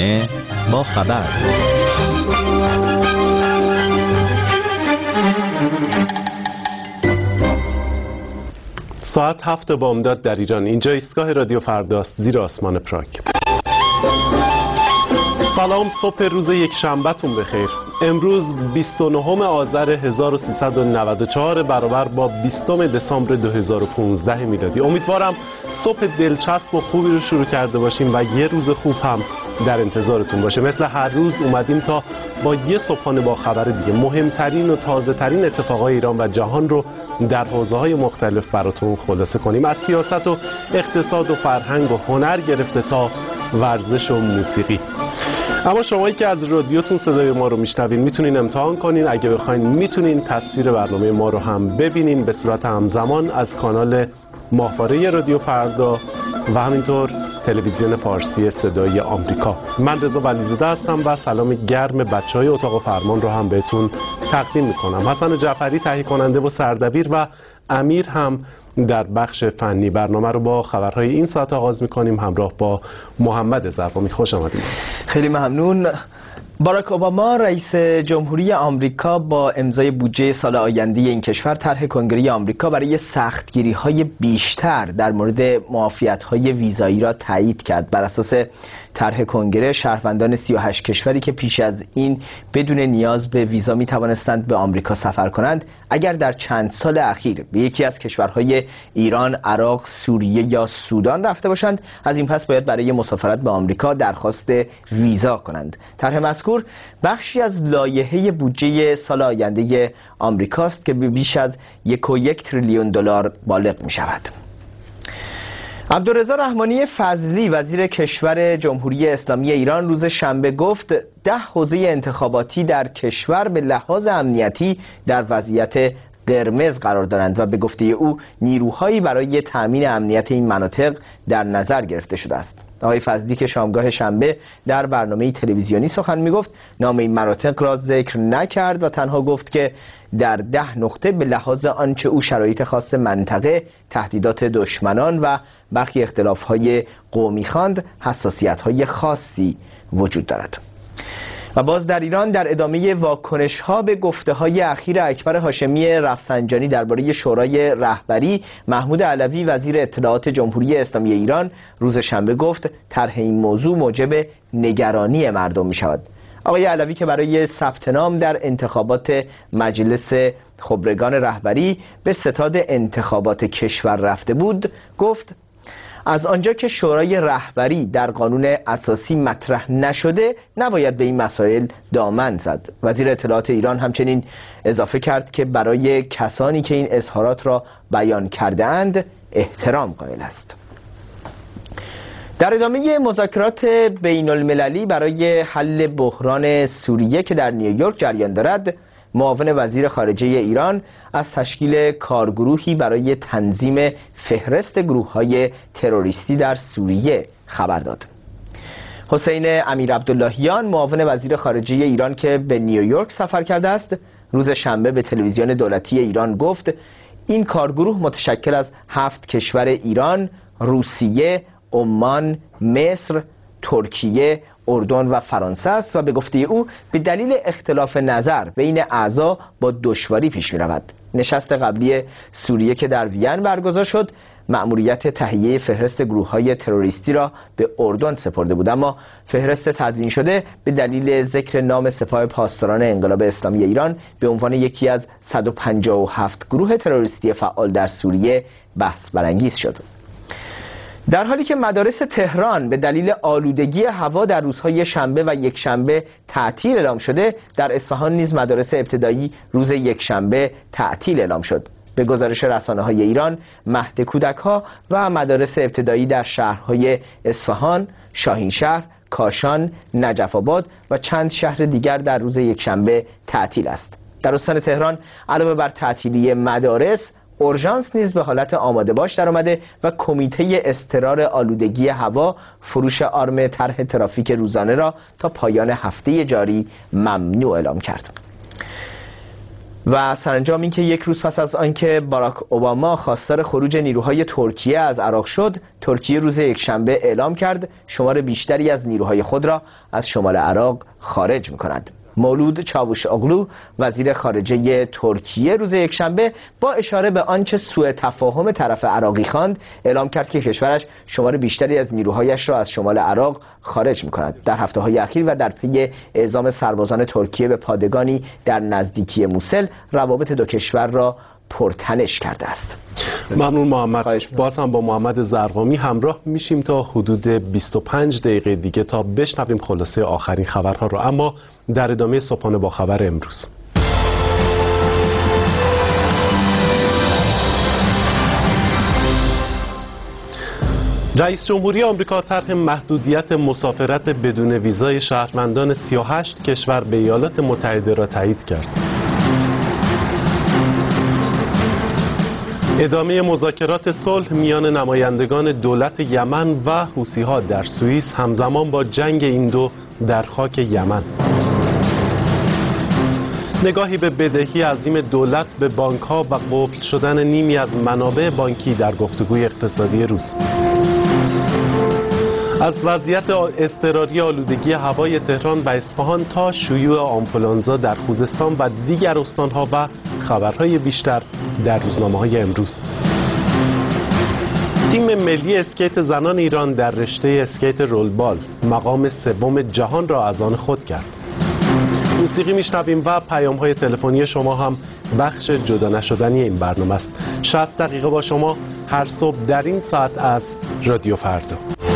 روزانه با خبر. ساعت 7 بامداد در ایران. اینجا ایستگاه رادیو فرداست، زیر آسمان پراگ. سلام، صبح روز یک شنبه‌تون بخیر. امروز 29 آذر 1394 برابر با 20 دسامبر 2015 میلادی. امیدوارم صبح دلچسب و خوبی رو شروع کرده باشیم و یه روز خوب هم در انتظارتون باشه. مثل هر روز اومدیم تا با یه صبحانه با خبر دیگه مهمترین و تازه ترین اتفاقای ایران و جهان رو در حوزه‌های مختلف براتون خلاصه کنیم، از سیاست و اقتصاد و فرهنگ و هنر گرفته تا ورزش و موسیقی. اما شمایی که از رادیوتون صدای ما رو میشنوین میتونین امتحان کنین. اگه بخواین میتونین تصویر برنامه ما رو هم ببینین به صورت همزمان از کانال ماهواره رادیو فردا و همینطور تلویزیون فارسی صدای آمریکا. من رضا ولیزاده هستم و سلام گرم بچهای اتاق فرمان رو هم بهتون تقدیم میکنم. حسن جعفری تهیه کننده و سردبیر و امیر هم در بخش فنی. برنامه رو با خبرهای این ساعت آغاز میکنیم همراه با محمد زرقامی. خوش آمدید. خیلی ممنون. باراک اوباما رئیس جمهوری آمریکا با امضای بودجه سال آینده این کشور طرح کنگره آمریکا برای سختگیری‌های بیشتر در مورد معافیت‌های ویزایی را تایید کرد. بر اساس طرح کنگره شهروندان 38 کشوری که پیش از این بدون نیاز به ویزا می توانستند به آمریکا سفر کنند، اگر در چند سال اخیر به یکی از کشورهای ایران، عراق، سوریه یا سودان رفته باشند، از این پس باید برای مسافرت به آمریکا درخواست ویزا کنند. طرح مذکور بخشی از لایحه بودجه سال آینده آمریکاست که به بیش از 1.1 تریلیون دلار بالغ می شود. عبدالرضا رحمانی فضلی وزیر کشور جمهوری اسلامی ایران روز شنبه گفت 10 حوزه انتخاباتی در کشور به لحاظ امنیتی در وضعیت قرمز قرار دارند و به گفته او نیروهایی برای تأمین امنیت این مناطق در نظر گرفته شده است. آقای فضلی که شامگاه شنبه در برنامه تلویزیونی سخن میگفت نام این مناطق را ذکر نکرد و تنها گفت که در 10 نقطه به لحاظ آنچه او شرایط خاص منطقه، تهدیدات دشمنان و برخی اختلاف‌های قومی خواند، حساسیت‌های خاصی وجود دارد. و باز در ایران در ادامه واکنش‌ها به گفته‌های اخیر اکبر هاشمی رفسنجانی درباره شورای رهبری، محمود علوی وزیر اطلاعات جمهوری اسلامی ایران روز شنبه گفت طرح این موضوع موجب نگرانی مردم می‌شود. آقای علوی که برای ثبت نام در انتخابات مجلس خبرگان رهبری به ستاد انتخابات کشور رفته بود، گفت از آنجا که شورای رهبری در قانون اساسی مطرح نشده نباید به این مسائل دامن زد. وزیر اطلاعات ایران همچنین اضافه کرد که برای کسانی که این اظهارات را بیان کرده اند احترام قائل است. در ادامه مذاکرات بین المللی برای حل بحران سوریه که در نیویورک جریان دارد، معاون وزیر خارجه ایران از تشکیل کارگروهی برای تنظیم فهرست گروه‌های تروریستی در سوریه خبر داد. حسین امیر عبداللهیان معاون وزیر خارجه ایران که به نیویورک سفر کرده است، روز شنبه به تلویزیون دولتی ایران گفت این کارگروه متشکل از 7 کشور ایران، روسیه، عمان، مصر، ترکیه، اردن و فرانسه است و به گفته او به دلیل اختلاف نظر بین اعضا با دشواری پیش می رود. نشست قبلی سوریه که در وین برگزار شد مأموریت تهیه فهرست گروه‌های تروریستی را به اردن سپرده بود، اما فهرست تدوین شده به دلیل ذکر نام سپاه پاسداران انقلاب اسلامی ایران به عنوان یکی از 157 گروه تروریستی فعال در سوریه بحث برانگیز شد. در حالی که مدارس تهران به دلیل آلودگی هوا در روزهای شنبه و یکشنبه تعطیل اعلام شده، در اصفهان نیز مدارس ابتدایی روز یکشنبه تعطیل اعلام شد. به گزارش رسانه‌های ایران، مهد کودک‌ها و مدارس ابتدایی در شهرهای اصفهان، شاهینشهر، کاشان، نجف آباد و چند شهر دیگر در روز یکشنبه تعطیل است. در استان تهران علاوه بر تعطیلی مدارس، اورژانس نیز به حالت آماده باش در آمده و کمیته اضطرار آلودگی هوا فروش آرم طرح ترافیک روزانه را تا پایان هفته جاری ممنوع اعلام کرد. و سرانجام اینکه یک روز پس از آنکه باراک اوباما خواستار خروج نیروهای ترکیه از عراق شد، ترکیه روز یکشنبه اعلام کرد شمار بیشتری از نیروهای خود را از شمال عراق خارج می‌کند. مولود چاوشاغلو وزیر خارجه ترکیه روز یکشنبه با اشاره به آنچه سوء تفاهم طرف عراقی خواند اعلام کرد که کشورش شمار بیشتری از نیروهایش را از شمال عراق خارج می‌کند. در هفته‌های اخیر و در پی اعزام سربازان ترکیه به پادگانی در نزدیکی موسل، روابط دو کشور را پرتنش کرده است. ممنون محمد. باز هم با محمد زرقامی همراه میشیم تا حدود 25 دقیقه دیگه تا بشنویم خلاصه آخرین خبرها رو، اما در ادامه صبحانه با خبر امروز. رئیس جمهوری آمریکا طرح محدودیت مسافرت بدون ویزای شهروندان 38 کشور به ایالات متحده را تایید کرد. ادامه مذاکرات صلح میان نمایندگان دولت یمن و حوثی‌ها در سوئیس همزمان با جنگ این دو در خاک یمن. نگاهی به بدهی عظیم دولت به بانک‌ها و قفل شدن نیمی از منابع بانکی در گفتگوی اقتصادی روز. از وضعیت اضطراری آلودگی هوای تهران و اصفهان تا شیوع آنفولانزا در خوزستان و دیگر استان‌ها و خبرهای بیشتر در روزنامه‌های امروز. تیم ملی اسکیت زنان ایران در رشته اسکیت رولبال مقام سوم جهان را از آن خود کرد. موسیقی میشنویم و پیام‌های تلفنی شما هم بخش جدا نشدنی این برنامه است. 60 دقیقه با شما هر صبح در این ساعت از رادیو فردا.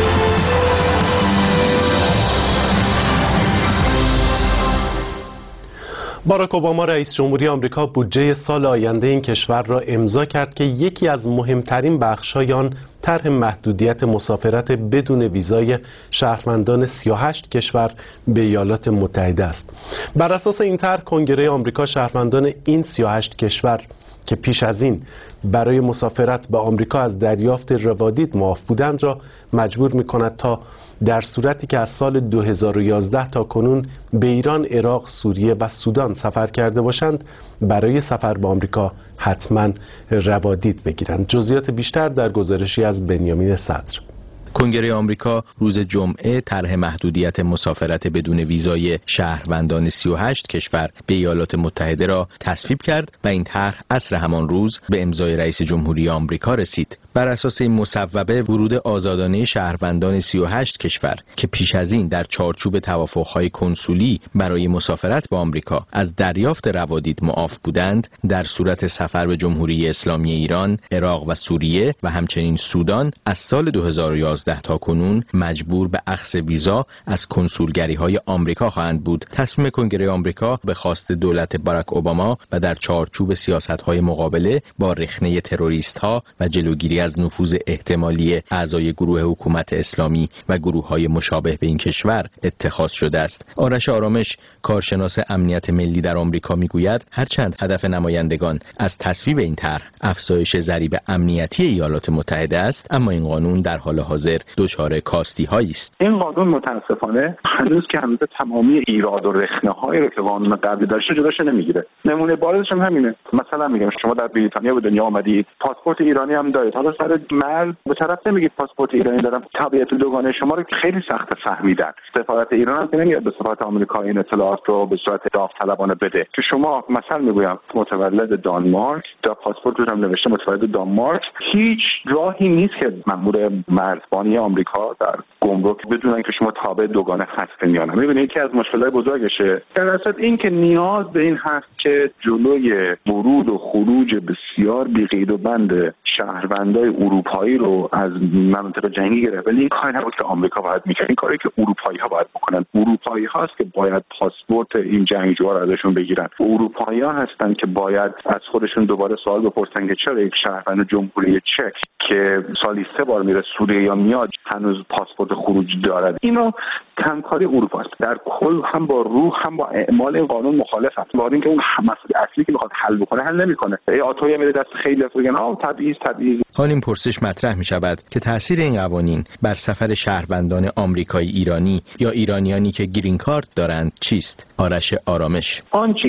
باراک اوباما رئیس جمهوری آمریکا بودجه سال آینده این کشور را امضا کرد که یکی از مهمترین بخش‌های آن طرح محدودیت مسافرت بدون ویزای شهروندان 38 کشور به ایالات متحده است. بر اساس این طرح کنگره آمریکا شهروندان این 38 کشور که پیش از این برای مسافرت به آمریکا از دریافت روادید معاف بودند را مجبور می‌کند تا در صورتی که از سال 2011 تا کنون به ایران، عراق، سوریه و سودان سفر کرده باشند برای سفر به آمریکا حتما روادید بگیرند. جزئیات بیشتر در گزارشی از بنیامین صدر. کنگره آمریکا روز جمعه طرح محدودیت مسافرت بدون ویزای شهروندان 38 کشور به ایالات متحده را تصویب کرد و این طرح عصر همان روز به امضای رئیس جمهوری آمریکا رسید. بر اساس این مصوبه ورود آزادانه شهروندان 38 کشور که پیش از این در چارچوب توافق‌های کنسولی برای مسافرت به آمریکا از دریافت روادید معاف بودند، در صورت سفر به جمهوری اسلامی ایران، عراق و سوریه و همچنین سودان از سال 2011 تا کنون مجبور به اخذ ویزا از کنسولگری‌های آمریکا خواهند بود. تصمیم کنگره آمریکا به خواست دولت باراک اوباما و در چارچوب سیاست‌های مقابله با رخنه تروریست‌ها و جلوگیری از نفوذ احتمالی اعضای گروه حکومت اسلامی و گروه‌های مشابه به این کشور اتخاذ شده است. آرش آرامش، کارشناس امنیت ملی در آمریکا میگوید هرچند هدف نمایندگان از تصویب این طرح افزایش ضریب امنیتی ایالات متحده است، اما این قانون در حال حاضر دچار کاستی‌هایی است. این قانون متاسفانه هنوز که هنوز تمامی ایراد و رخنه‌هایی رو که قانون قبلی داشته جداش نمیگیره. نمونه بارزش هم همینه. مثلا میگم شما در بریتانیا به دنیا آمدید، پاسپورت ایرانی هم دارید. حالا سر مرد به طرف نمیگید پاسپورت ایرانی دارم، تبعیت دوگانه شما رو خیلی سخت فهمیدن. سفارت ایران هم که نمیاد به سفارت آمریکا این اطلاعات رو به صورت داوطلبانه بده. که شما مثلا میگویم متولد دانمارک، در پاسپورتتون هم نوشته متولد دانمارک، هیچ راهی نیست که مأمور مرزبانی آمریکا در گمرک بدونن که شما تابع دوگانه هستین یا نه. میبینید یکی از مشکلات بزرگشه در اصل این که نیاز به این هست که جلوی ورود و خروج بسیار بی‌قید و بند شهروندای اروپایی رو از مناطق جنگی گرفت، ولی این کاری نبود که آمریکا باید میکنه، این کاری که اروپایی ها باید بکنن. اروپایی هاست که باید پاسپورت این جنگجوها رو ازشون بگیرن. اروپایی ها هستن که باید از خودشون دوباره سوال بپرسن که چرا یک شهروند جمهوری چک که سالی 3 بار میره سوریه یا میاد هنوز پاسپورت خروج دارد. اینو همکاری اروپا است. در کل هم با روح هم با اعمال این قانون مخالف است. ولی اینکه اون مسئله اصلی که میخواد حل بکنه حل نمیکنه. ای آتوی میره دست خیلی از میگن تبعیض. حال این پرسش مطرح می شود که تأثیر این قوانین بر سفر شهروندان آمریکایی ایرانی یا ایرانیانی که گرین کارت دارند چیست؟ آرش آرامش. آنچه که به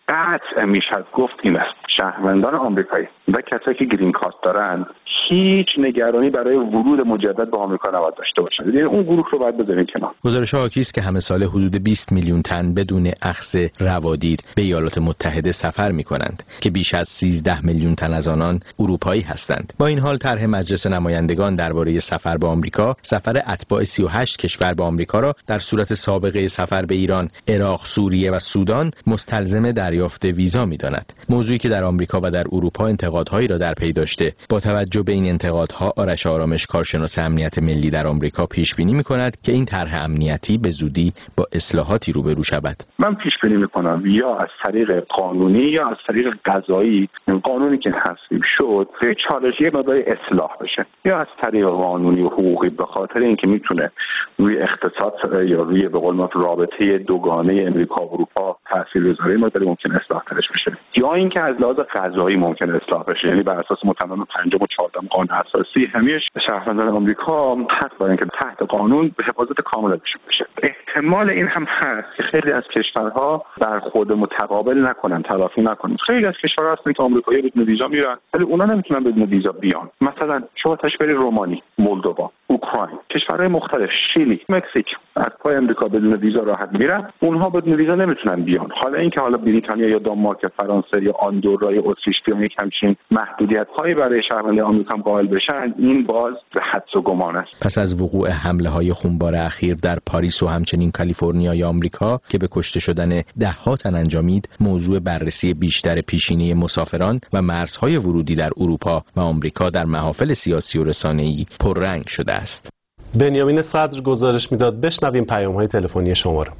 قطع میشد گفت این است: شهروندان آمریکایی و کسایی که گرین کارت دارن هیچ نگرانی برای ورود مجدد به آمریکا نباید داشته باشن. یعنی اون گروه رو باید بذاریم کنار. گزارش حاکی است که همه سال حدود 20 میلیون تن بدون اخذ روادید به ایالات متحده سفر می‌کنند که بیش از 13 میلیون تن از آنان اروپایی هستند. با این حال طرح مجلس نمایندگان درباره سفر به آمریکا، سفر اتباع 38 کشور به آمریکا را در صورت سابقه سفر به ایران، عراق، سوریه و سودان مستلزم دریافت ویزا می‌داند. موضوعی که در آمریکا و در اروپا انتقادهایی را در پی داشته. با توجه به این انتقادها، آرش آرامش، کارشناس امنیت ملی در آمریکا، پیش بینی می‌کند که این طرح امنیتی به زودی با اصلاحاتی روبرو شود. من پیش بینی می‌کنم یا از طریق قانونی یا از طریق قضایی، قانونی که تصویب شد به چالشی مقدار اصلاح بشه، یا از طریق قانونی و حقوقی به خاطر اینکه میتونه روی اقتصاد یا روی به قول معروف رابطه دوگانه امریکا و اروپا تاثیر بذاره، مقدار ممکن اصلاح ترش بشه، یا اینکه از لحاظ قضایی ممکن اصلاح بشه، یعنی بر اساس متن 5 و 14 قانون اساسی همیشه شهروندان آمریکا حق دارن که تحت قانون به حفاظت کامل بشه. احتمال این هم هست که خیلی از کشورها برخورد متقابل نکنن، تلافی نکنن. خیلی از کشورها هستن که آمریکایی‌ها بدون ویزا میرن ولی اونا نمیتونن بدون ویزا بیان. مثلا شما تشبیه رومانی، مولدووا، اوکراین، کشورهای مختلف، شیلی، مکزیک، از پای آمریکا بدون ویزا راحت میرن، اونها بدون ویزا نمیتونن بیان. حالا اینکه حالا بریتانیا یا دانمارک یا فرانسه یا آندورا یا اتریش بیان یک همچین محدودیت‌هایی برای شهروندان آمریکا قائل بشن، این باز به حدس و گمان است. پس از وقوع حمله‌های خونبار اخیر در پاریس و همچنین کالیفرنیای آمریکا که به کشته شدن ده‌ها تن انجامید، موضوع بررسی بیشتر پیشینه مسافران و مرزهای ورودی در اروپا و آمریکا در محافل سیاسی و رسانه‌ای پررنگ شده است. بنیامین صدر گزارش میداد. بشنویم پیام‌های تلفنی شما را.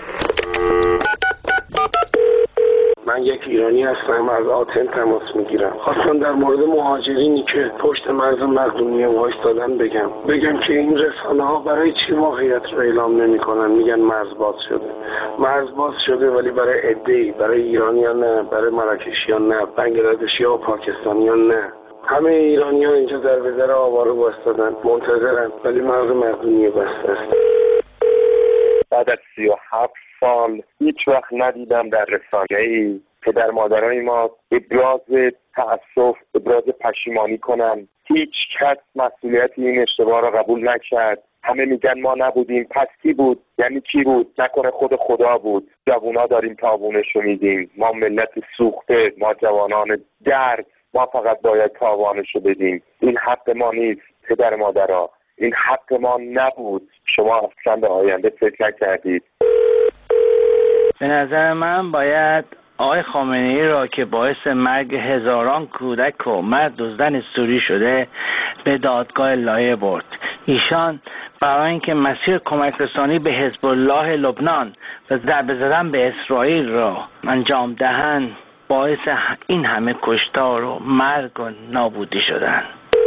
من یک ایرانی هستم، از آتن تماس میگیرم. خواستم در مورد مهاجرینی که پشت مرز مقدونیه وایستادن بگم که این رسانه ها برای چی واقعیت رو اعلام نمیکنن؟ میگن مرز باز شده ولی برای عده‌ای، برای ایرانیان نه، برای مراکشیان نه، بنگلادشی‌ها و پاکستانیان نه. همه ایرانیان اینجا در وزر آواره وایستادن، منتظرن، ولی مرز مقدونیه بسته است. بعد از 37 سال هیچ وقت ندیدم در رسانه‌ای پدر مادرای ما ابراز تأسف، ابراز پشیمانی کنن. هیچ کس مسئولیت این اشتباه را قبول نکرد. همه میگن ما نبودیم. پس کی بود؟ یعنی کی بود؟ نکنه خود خدا بود. جوونا داریم تاوانش رو میدیم. ما ملت سوخته، ما جوانان درد، ما فقط باید تاوانش رو بدیم. این حق ما نیست پدر مادرها، این حق ما نبود. شما اصلا به آینده فکر نکردید. به نظر من باید آقای خامنه‌ای را که باعث مرگ هزاران کودک و مرد و زن سوری شده به دادگاه لایه برد. ایشان برای اینکه مسیر کمک رسانی به حزب الله لبنان و ضربه زدن به اسرائیل را انجام دهند، باعث این همه کشتار و مرگ و نابودی شدن.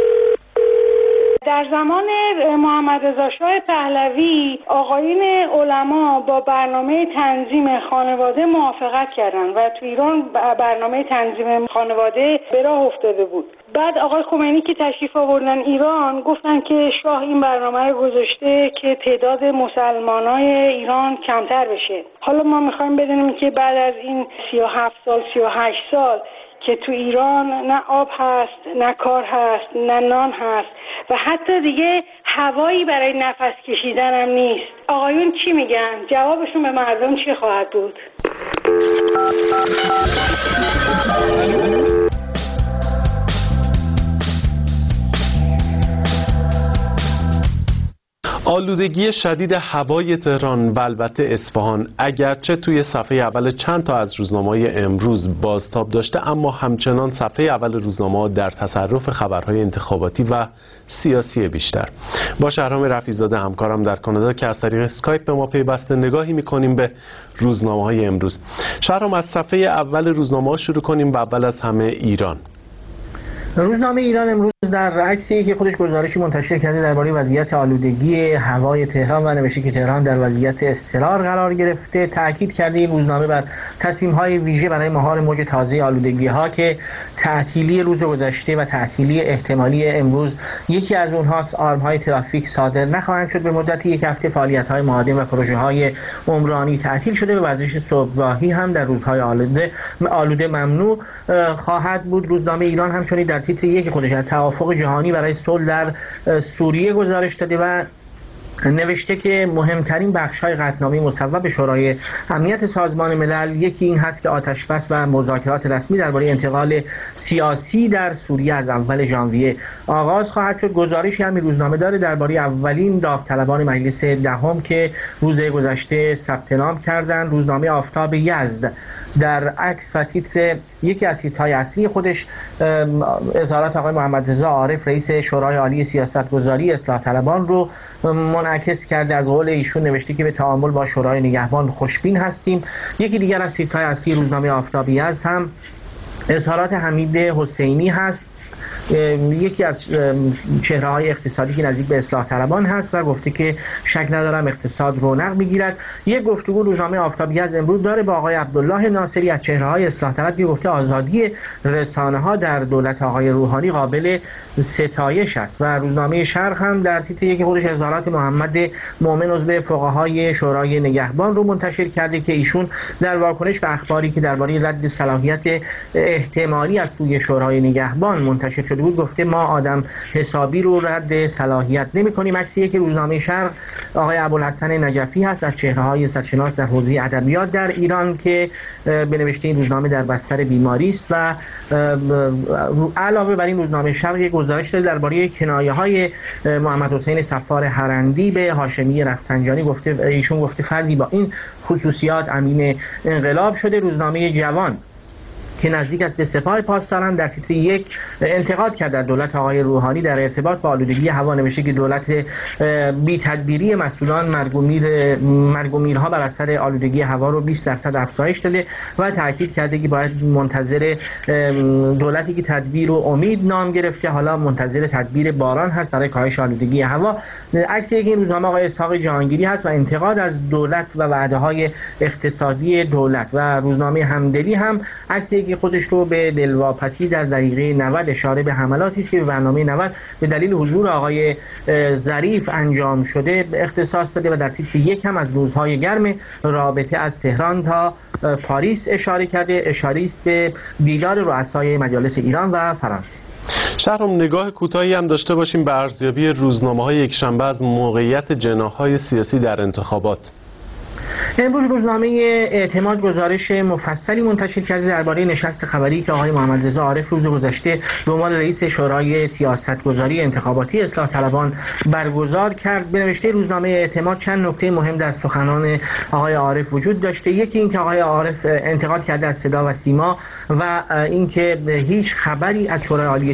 در زمان محمد رضا شاه پهلوی آقایون علما با برنامه تنظیم خانواده موافقت کردند و تو ایران برنامه تنظیم خانواده به راه افتاده بود. بعد آقای خمینی که تشریف آوردن ایران گفتن که شاه این برنامه رو گذاشته که تعداد مسلمانای ایران کمتر بشه. حالا ما میخوایم بدونیم که بعد از این 37 سال 38 سال که تو ایران نه آب هست، نه کار هست، نه نان هست و حتی دیگه هوایی برای نفس کشیدن هم نیست. آقایون چی میگن؟ جوابشون به مردم چی خواهد بود؟ آلودگی شدید هوای تهران و البته اصفهان اگرچه توی صفحه اول چند تا از روزنامه‌های امروز بازتاب داشته، اما همچنان صفحه اول روزنامه‌ها در تصرف خبرهای انتخاباتی و سیاسی بیشتر. با شهرام رفیع‌زاده همکارم در کانادا که از طریق اسکایپ به ما پیوسته نگاهی می‌کنیم به روزنامه‌های امروز. شهرام، از صفحه اول روزنامه‌ها شروع کنیم و اول از همه ایران. روزنامه ایران امروز امروز در عکسی که خودش گزارشی منتشر کرده درباره وضعیت آلودگی هوای تهران و نوشته که تهران در وضعیت اضطرار قرار گرفته، تاکید کرده این روزنامه بر تصمیم‌های ویژه برای مهار موج تازه آلودگی‌ها که تعطیلی روز گذشته و تعطیلی احتمالی امروز یکی از اونهاست. آرم‌های ترافیک صادر نخواهند شد. به مدت یک هفته فعالیت‌های معادن و پروژه‌های عمرانی تعطیل شده و ورزش صبحگاهی هم در روزهای آلوده ممنوع خواهد بود. روزنامه ایران همچنین در تیتر یک خودش از توافق جهانی برای صلح در سوریه گزارش داده و نوشته که مهمترین بخش‌های قطعنامه مصوب به شورای امنیت سازمان ملل یکی این هست که آتش‌بس و مذاکرات رسمی درباره انتقال سیاسی در سوریه از اول ژانویه آغاز خواهد شد. گزارشی هم روزنامه داره درباره اولین داوطلبان مجلس دهم که روز گذشته ثبت نام کردند. روزنامه آفتاب یزد در عکس و تیتر یکی از تیترهای اصلی خودش اظهارات آقای محمد رضا عارف رئیس شورای عالی سیاستگذاری اصلاح طلبان رو منعکس کرده. از قول ایشون نوشته که به تعامل با شورای نگهبان خوشبین هستیم. یکی دیگر از تیترهای اصلی روزنامه آفتابی است هم اظهارات حمید حسینی هست، یکی از چهره‌های اقتصادی که نزدیک به اصلاح طلبان هست و گفته که شک ندارم اقتصاد رونق می‌گیرد. یک گفتگو روزنامه آفتابی از امروز داره با آقای عبدالله ناصری از چهره‌های اصلاح طلب که گفته آزادی رسانه‌ها در دولت آقای روحانی قابل ستایش است. و روزنامه شرق هم در تیتر یک خودش اظهارات محمد مومن عضو فقهای شورای نگهبان رو منتشر کرده که ایشون در واکنش به اخباری که درباره رد صلاحیت احتمالی از سوی شورای نگهبان منتشر شده بود گفته ما آدم حسابی رو رد صلاحیت نمی‌کنیم. عکسی که روزنامه شرق آقای ابوالحسن نجفی هست از چهره‌های سرشناس در حوزه ادبیات در ایران که به نوشته این روزنامه در بستر بیماری است و علاوه بر این روزنامه شرق یک گزارش داده درباره کنایه‌های محمد حسین صفار هرندی به هاشمی رفسنجانی. گفته ایشون گفته فردی با این خصوصیات امین انقلاب شده. روزنامه جوان که نزدیک است به سپاه پاسداران در تیتر یک انتقاد کرد در دولت آقای روحانی در ارتباط با آلودگی هوا، نوشته که دولت بی تدبیری مسئولان مرگ و میرها بر اثر آلودگی هوا رو 20% افزایش داده و تاکید کرده که باید منتظر دولتی که تدبیر و امید نام گرفته حالا منتظر تدبیر باران هست برای کاهش آلودگی هوا. عکس این روزنامه آقای اسحاق جهانگیری هست و انتقاد از دولت و وعده‌های اقتصادی دولت. و روزنامه همدلی هم عکس خودش رو به دلواپسی در دقیقه 90 اشاره به حملاتی که به برنامه 90 به دلیل حضور آقای ظریف انجام شده اختصاص داده و در تیتر یک هم از روزهای گرم رابطه از تهران تا پاریس اشاره کرده. اشاره است به دیدار رؤسای مجالس ایران و فرانسه. شهرام نگاه کوتاهی هم داشته باشیم به ارزیابی روزنامه‌های یکشنبه از موقعیت جناح‌های سیاسی در انتخابات. امروز روزنامه اعتماد گزارش مفصلی منتشر کرده درباره نشست خبری که آقای محمد رضا عارف روز گذشته به عنوان رئیس شورای سیاستگذاری انتخاباتی اصلاح طلبان برگزار کرد. به نوشته روزنامه اعتماد چند نکته مهم در سخنان آقای عارف وجود داشته. یکی اینکه آقای عارف انتقاد کرده از صدا و سیما و اینکه هیچ خبری از شورای عالی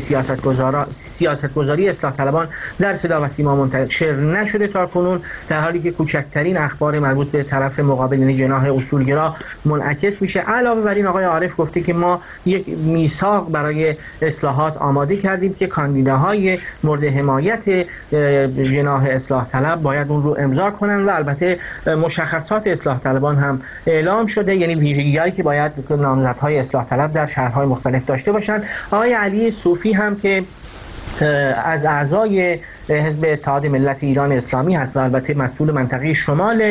سیاستگذاری اصلاح طلبان در صدا و سیما منتشر نشده تاکنون، در حالی که کوچکترین اخبار مربوط به طرف مقابل یعنی جناح اصولگرا منعکس میشه. علاوه بر این آقای عارف گفته که ما یک میثاق برای اصلاحات آماده کردیم که کاندیداهای مورد حمایت جناح اصلاح طلب باید اون رو امضا کنن و البته مشخصات اصلاح طلبان هم اعلام شده، یعنی ویژگی‌هایی که باید نامزدهای اصلاح طلب در شهرهای مختلف داشته باشند. آقای علی صوفی هم که از اعضای حزب اتحاد ملت ایران اسلامی هست و البته مسئول منطقه شمال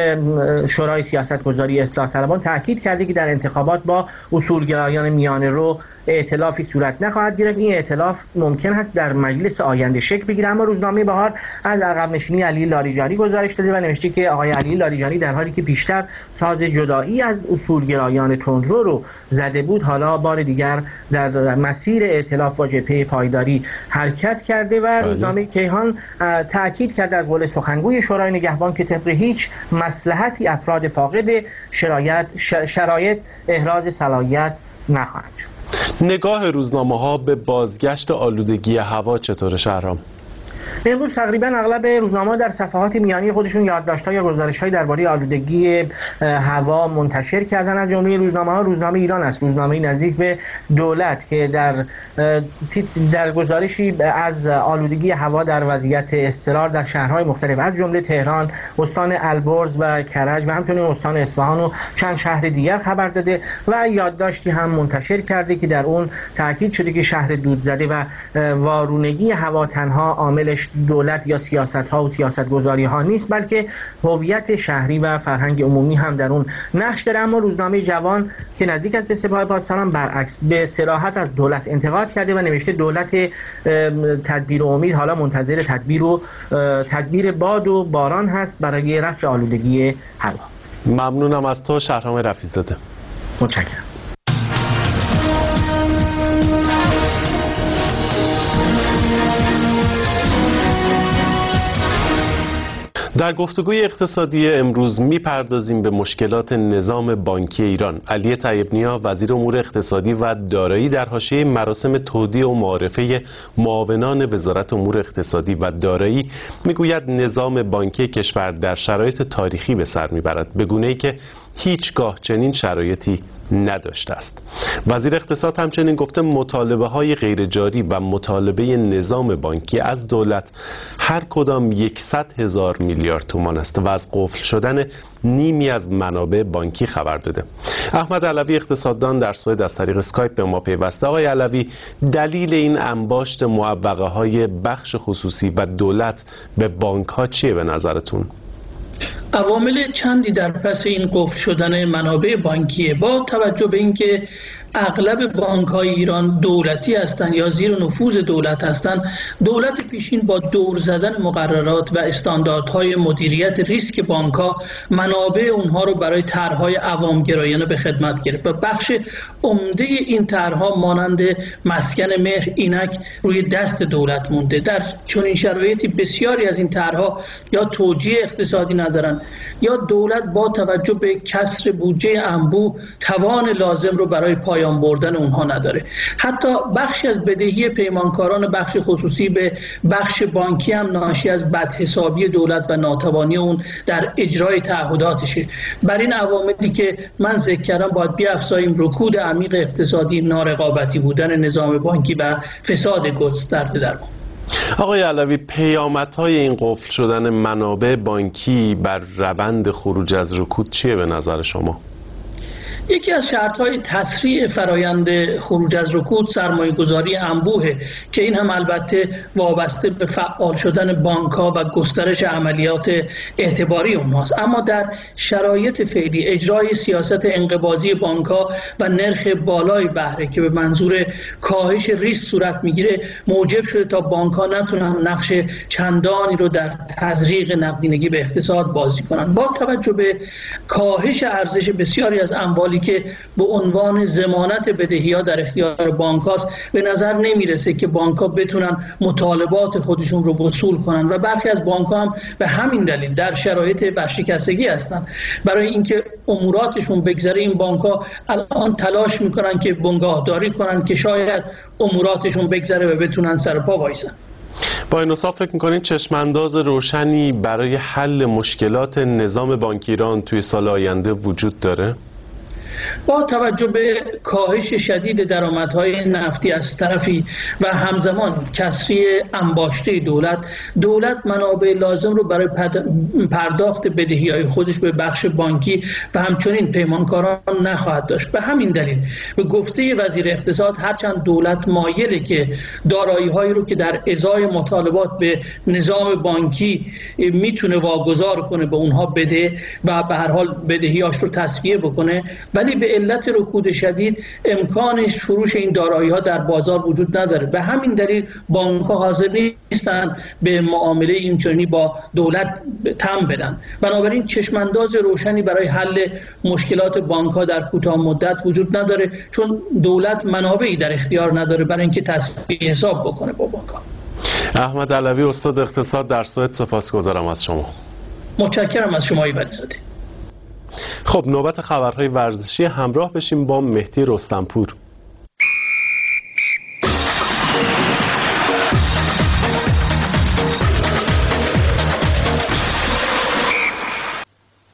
شورای سیاستگذاری اصلاح طلبان تاکید کرده که در انتخابات با اصولگرایان میانه رو ائتلافی صورت نخواهد گرفت. این ائتلاف ممکن است در مجلس آینده شکل بگیره. اما روزنامه بهار از عقب نشینی علی لاریجانی گزارش داده و نوشته که آقای علی لاریجانی در حالی که پیشتر ساز جدایی از اصولگرایان تندرو رو زده بود، حالا بار دیگر در مسیر ائتلاف با جبهه پایداری حرکت کرده. و روزنامه کیهان تاکید کرده از قول سخنگوی شورای نگهبان که طبق هیچ مصلحتی افراد فاقد شرایط احراز صلاحیت نخواهند شد. نگاه روزنامه‌ها به بازگشت آلودگی هوا چطور شهرام؟ امروز تقریبا اغلب روزنامه‌ها در صفحات میانی خودشون یادداشت‌ها یا گزارش‌های درباره آلودگی هوا منتشر کردن. از جمله روزنامه‌ها روزنامه ایران است، روزنامه نزدیک به دولت، که در گزارشی از آلودگی هوا در وضعیت اضطرار در شهرهای مختلف از جمله تهران، استان البرز و کرج و همچنین استان اصفهان و چند شهر دیگر خبر داده و یادداشتی هم منتشر کرده که در اون تاکید شده که شهر دودزده و وارونگی هوا تنها عاملش دولت یا سیاست‌ها و سیاست‌گذاری‌ها نیست، بلکه هویت شهری و فرهنگ عمومی هم در اون نقش داره. اما روزنامه جوان که نزدیک است به سپاه پاسداران برعکس به صراحت از دولت انتقاد کرده و نوشته دولت تدبیر و امید حالا منتظر تدبیر باد و باران هست برای رفع آلودگی هوا. ممنونم از تو شهرام رفیع‌زاده. متشکرم. در گفتگوی اقتصادی امروز میپردازیم به مشکلات نظام بانکی ایران. علی طیب‌نیا وزیر امور اقتصادی و دارایی در حاشیه مراسم تودیع و معارفه معاونان وزارت امور اقتصادی و دارایی میگوید نظام بانکی کشور در شرایط تاریخی به سر میبرد، به گونه‌ای که هیچگاه چنین شرایطی نداشته است. وزیر اقتصاد همچنین گفته مطالبه های غیر جاری و مطالبه نظام بانکی از دولت هر کدام 100,000 میلیارد تومان است و از قفل شدن نیمی از منابع بانکی خبر داده. احمد علوی اقتصاددان در سوئد از طریق اسکایپ به ما پیوسته. آقای علوی، دلیل این انباشت معوقه های بخش خصوصی و دولت به بانک ها چیه به نظرتون؟ عوامل چندی در پس این قفل شدن منابع بانکیه. با توجه به اینکه اغلب بانک‌های ایران دولتی هستند یا زیر نفوذ دولت هستند، دولت پیشین با دور زدن مقررات و استانداردهای مدیریت ریسک بانک‌ها منابع اونها رو برای طرح‌های عوام‌گرایانه به خدمت گرفت و بخش عمده این طرح‌ها مانند مسکن مهر اینک روی دست دولت مونده. در چنین شرایطی بسیاری از این طرح‌ها یا توجیه اقتصادی ندارن یا دولت با توجه به کسر بودجه انبوه توان لازم رو برای پایان بردن اونها نداره. حتی بخشی از بدهی پیمانکاران بخش خصوصی به بخش بانکی هم ناشی از بدحسابی دولت و ناتوانی اون در اجرای تعهداتشه. بر این عواملی که من ذکر کردم باید بیافزاییم رکود عمیق اقتصادی، نارقابتی بودن نظام بانکی و فساد گسترده در اون. آقای علوی، پیامدهای این قفل شدن منابع بانکی بر روند خروج از رکود چیه به نظر شما؟ یکی از شرط‌های تسریع فرایند خروج از رکود سرمایه‌گذاری انبوهه که این هم البته وابسته به فعال شدن بانک‌ها و گسترش عملیات اعتباری اونهاست. اما در شرایط فعلی اجرای سیاست انقباضی بانک‌ها و نرخ بالای بهره که به منظور کاهش ریسک صورت میگیره موجب شده تا بانک‌ها نتونن نقش چندانی رو در تزریق نقدینگی به اقتصاد بازی کنن. با توجه به کاهش ارزش بسیاری از اموالی که به عنوان ضمانت بدهی‌ها در اختیار بانک‌هاست، به نظر نمیرسه که بانک‌ها بتونن مطالبات خودشون رو وصول کنن و برخی از بانک‌ها هم به همین دلیل در شرایط ورشکستگی هستن. برای اینکه اموراتشون بگذره این بانک‌ها الان تلاش میکنن که بنگاهداری کنن که شاید اموراتشون بگذره و بتونن سر پا وایسن. با این حساب فکر میکنید چشمانداز روشنی برای حل مشکلات نظام بانکی ایران توی سال آینده وجود داره؟ با توجه به کاهش شدید درآمدهای نفتی از طرفی و همزمان کسری انباشته دولت منابع لازم رو برای پرداخت بدهی‌های خودش به بخش بانکی و همچنین پیمانکاران نخواهد داشت. به همین دلیل به گفته وزیر اقتصاد هرچند دولت مایله که دارایی‌هایی رو که در ازای مطالبات به نظام بانکی میتونه واگذار کنه به اونها بده و به هر حال بدهی‌هاش رو تسویه بکنه، ولی به علت رکود شدید امکانش فروش این دارایی‌ها در بازار وجود نداره. به همین دلیل بانک‌ها حاضر نیستند به معامله اینچنینی با دولت تم بدن. بنابراین چشمانداز روشنی برای حل مشکلات بانک‌ها در کوتاه مدت وجود نداره، چون دولت منابعی در اختیار نداره برای اینکه تصفیه حساب بکنه با بانک‌ها. احمد علوی استاد اقتصاد در سوئد، سپاسگزارم از شما. متشکرم از شما ایوان‌زاده. خب نوبت خبرهای ورزشی، همراه بشیم با مهدی رستمپور.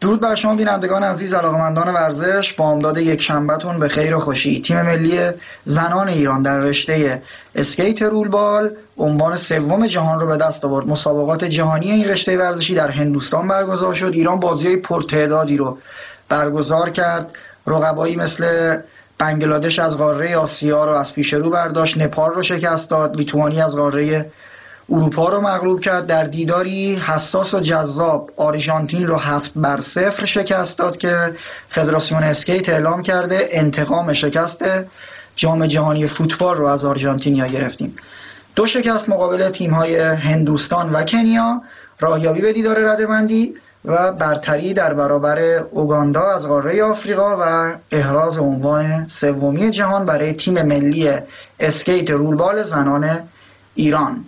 درود بر شما بینندگان عزیز، علاقه‌مندان ورزش. بامداد یک شنبهتون به خیر و خوشی. تیم ملی زنان ایران در رشته اسکیت رولبال عنوان سوم جهان رو به دست آورد. مسابقات جهانی این رشته ورزشی در هندوستان برگزار شد. ایران بازی‌های پرتعدادی رو برگزار کرد. رقبایی مثل بنگلادش از قاره آسیا رو از پیش رو برداشت، نپال رو شکست داد، لیتوانی از قاره اروپا رو مغلوب کرد. در دیداری حساس و جذاب آرژانتین رو 7-0 شکست داد که فدراسیون اسکیت اعلام کرده انتقام شکست جام جهانی فوتبال رو از آرژانتینیا گرفتیم. 2 شکست مقابل تیم‌های هندوستان و کنیا، راهیابی به دیدار رده‌بندی و برتری در برابر اوگاندا از قاره آفریقا و احراز عنوان سومی جهان برای تیم ملی اسکیت رولبال زنان ایران.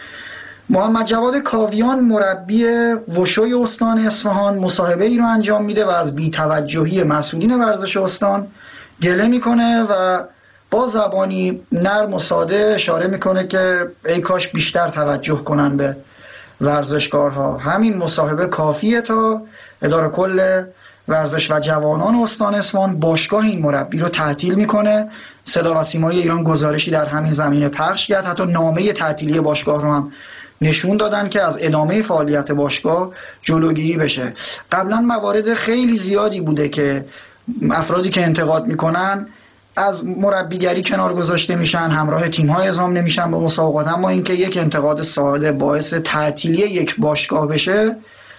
محمد جواد کاویان مربی وشوی استان اصفهان مصاحبه ای رو انجام میده و از بی‌توجهی مسئولین ورزش استان گله میکنه و با زبانی نرم و ساده اشاره میکنه که ای کاش بیشتر توجه کنن به ورزشکارها. همین مصاحبه کافیه تا اداره کل ورزش و جوانان استان اصفهان باشگاه این مربی رو تعطیل میکنه. صدا و سیمای ایران گزارشی در همین زمینه پخش کرد، حتی نامه تعطیلی باشگاه رو هم نشون دادن که از ادامه فعالیت باشگاه جلوگیری بشه. قبلا موارد خیلی زیادی بوده که افرادی که انتقاد میکنن از مربیگری کنار گذاشته میشن، همراه تیم‌های اعزام نمیشن به مسابقات، اما اینکه یک انتقاد ساده باعث تعطیلی یک باشگاه بشه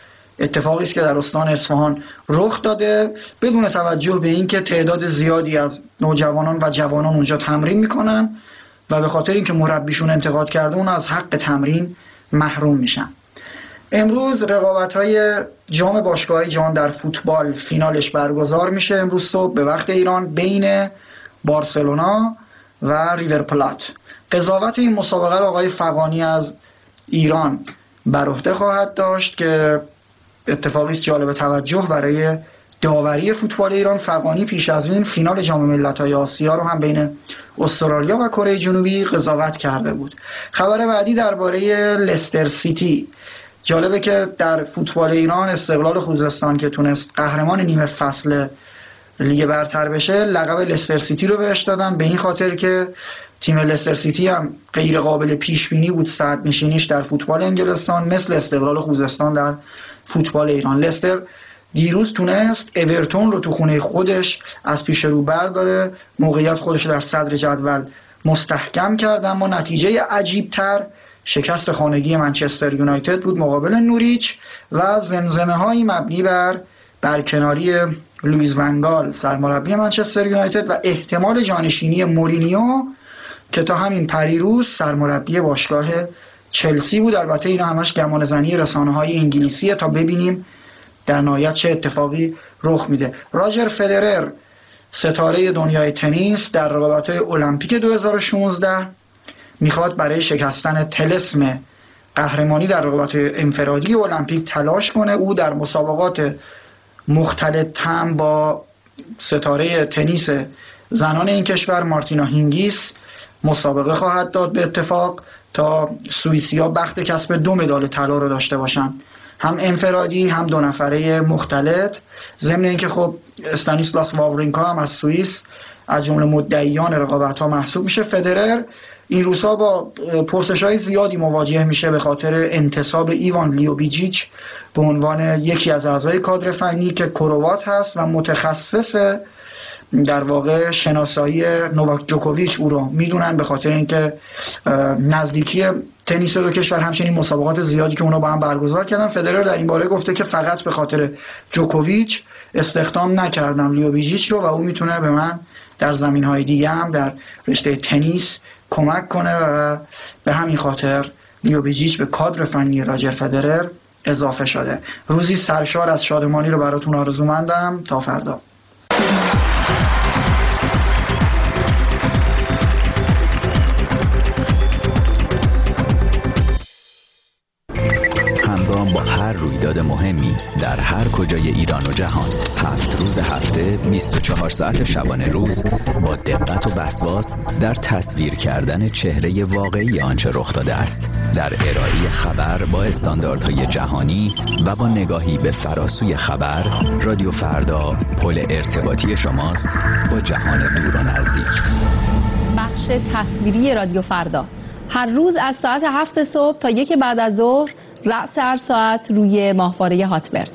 اتفاقی است که در استان اصفهان رخ داده، بدون توجه به اینکه تعداد زیادی از نوجوانان و جوانان اونجا تمرین میکنن و به خاطر اینکه مربیشون انتقاد کرده اون از حق تمرین محروم میشن. امروز رقابت‌های جام باشگاه‌های جهان در فوتبال فینالش برگزار میشه امروز صبح به وقت ایران بین بارسلونا و ریور پلات. قضاوت این مسابقه را آقای فغانی از ایران بر عهده خواهد داشت که اتفاقی است جالب توجه برای داوری فوتبال ایران. فغانی پیش از این فینال جام ملت‌های آسیا رو هم بین استرالیا و کره جنوبی قضاوت کرده بود. خبر بعدی درباره لستر سیتی. جالبه که در فوتبال ایران استقلال خوزستان که تونست قهرمان نیمه فصل لیگ برتر بشه لقب لستر سیتی رو بهش دادن، به این خاطر که تیم لستر سیتی هم غیر قابل پیش بینی بود صدر نشینیش در فوتبال انگلستان مثل استقلال خوزستان در فوتبال ایران. لستر دیروز تونست اورتون رو تو خونه خودش از پیش رو برداره، موقعیت خودش در صدر جدول مستحکم کرد، اما نتیجه عجیب‌تر شکست خانگی منچستر یونایتد بود مقابل نوریچ و زمزمه‌هایی مبنی بر برکناری لوئیس ونگال سرمربی منچستر یونایتد و احتمال جانشینی مورینیو که تا همین پریروز سرمربی باشگاه چلسی بود. البته اینا همش گمانه‌زنی رسانه‌های انگلیسیه تا ببینیم در نهایت چه اتفاقی رخ میده. راجر فدرر ستاره دنیای تنیس در رقابت‌های المپیک 2016 میخواد برای شکستن طلسم قهرمانی در رقابت‌های انفرادی المپیک تلاش کنه. او در مسابقات مختلط هم با ستاره تنیس زنان این کشور مارتینا هینگیس مسابقه خواهد داد به اتفاق تا سوئیسیا بخت کسب 2 مدال طلا رو داشته باشن، هم انفرادی هم 2 نفره مختلط. ضمن اینکه خب استانیسلاس واورینکا هم از سوئیس از جمله مدعیان رقابت‌ها محسوب میشه. فدرر این روزها با پرسش‌های زیادی مواجه میشه به خاطر انتصاب ایوان لیوبیجیچ به عنوان یکی از اعضای کادر فنی که کروات هست و متخصص در واقع شناسایی نوواک جوکوویچ او رو میدونن به خاطر اینکه نزدیکی تنیس دو کشور همچنین مسابقات زیادی که اونا با هم برگزار کردن. فدرر در این باره گفته که فقط به خاطر جوکوویچ استخدام نکردم لیوبیجیچ رو و او میتونه به من در زمینهای دیگه هم در رشته تنیس کمک کنه و به همین خاطر لیوبیجیچ به کادر فنی راجر فدرر اضافه شده. روزی سرشار از شادمانی رو براتون آرزومندم. تا فردا. همراه با هر رویداد رویداد مهمی در هر کجای ایران و جهان. 7 روز هفته 24 ساعت شبانه روز با دقت و وسواس در تصویر کردن چهره واقعی آنچه رخ داده است، در ارائه خبر با استانداردهای جهانی و با نگاهی به فراسوی خبر. رادیو فردا پل ارتباطی شماست با جهان دور و نزدیک. بخش تصویری رادیو فردا هر روز از ساعت 7 صبح تا 1 بعد از ظهر، رأس هر ساعت روی ماهواره هاتبرد.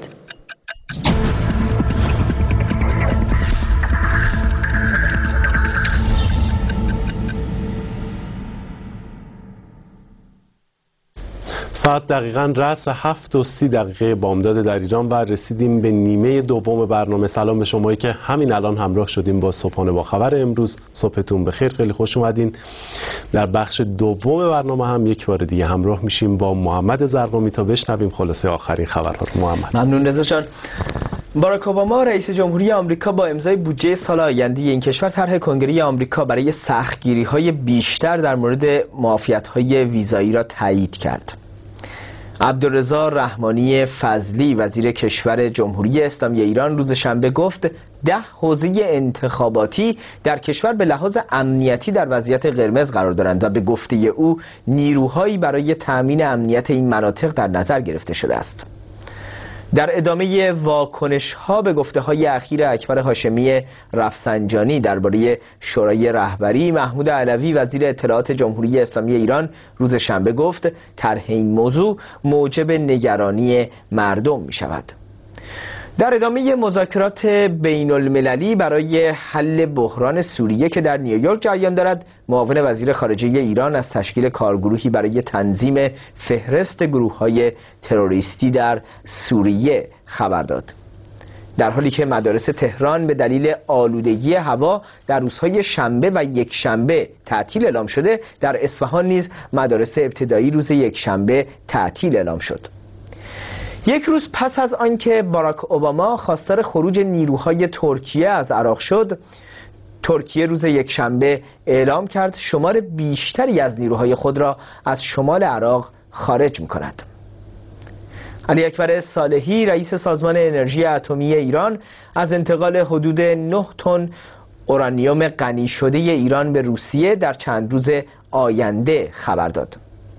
ساعت دقیقاً رأس 7:30 بامداد در ایران و رسیدیم به نیمه دوم برنامه. سلام به شمایی که همین الان همراه شدیم با صبحانه با خبر امروز. صبحتون بخیر، خیلی خوش اومدین. در بخش دوم برنامه هم یک بار دیگه همراه میشیم با محمد زرقامی تا بشنویم خلاصه آخرین خبرها. محمد. ممنون رضا جان. باراک اوباما رئیس جمهوری آمریکا با امضای بودجه سال آینده این کشور طرح کنگره آمریکا برای سختگیری‌های بیشتر در مورد معافیت‌های ویزایی را تایید کرد. عبدالرضا رحمانی فضلی وزیر کشور جمهوری اسلامی ایران روز شنبه گفت 10 حوزه انتخاباتی در کشور به لحاظ امنیتی در وضعیت قرمز قرار دارند و به گفته او نیروهایی برای تأمین امنیت این مناطق در نظر گرفته شده است. در ادامه واکنش‌ها به گفته‌های اخیر اکبر هاشمی رفسنجانی درباره شورای رهبری، محمود علوی وزیر اطلاعات جمهوری اسلامی ایران روز شنبه گفت طرح این موضوع موجب نگرانی مردم می‌شود. در ادامه مذاکرات بین المللی برای حل بحران سوریه که در نیویورک جریان دارد، معاون وزیر خارجه ایران از تشکیل کارگروهی برای تنظیم فهرست گروه‌های تروریستی در سوریه خبر داد. در حالی که مدارس تهران به دلیل آلودگی هوا در روزهای شنبه و یکشنبه تعطیل اعلام شده، در اصفهان نیز مدارس ابتدایی روز یکشنبه تعطیل اعلام شد. یک روز پس از آنکه باراک اوباما خواستار خروج نیروهای ترکیه از عراق شد، ترکیه روز یکشنبه اعلام کرد شمار بیشتری از نیروهای خود را از شمال عراق خارج می‌کند. علی اکبر صالحی رئیس سازمان انرژی اتمی ایران از انتقال حدود 9 تن اورانیوم غنی شده ایران به روسیه در چند روز آینده خبر داد.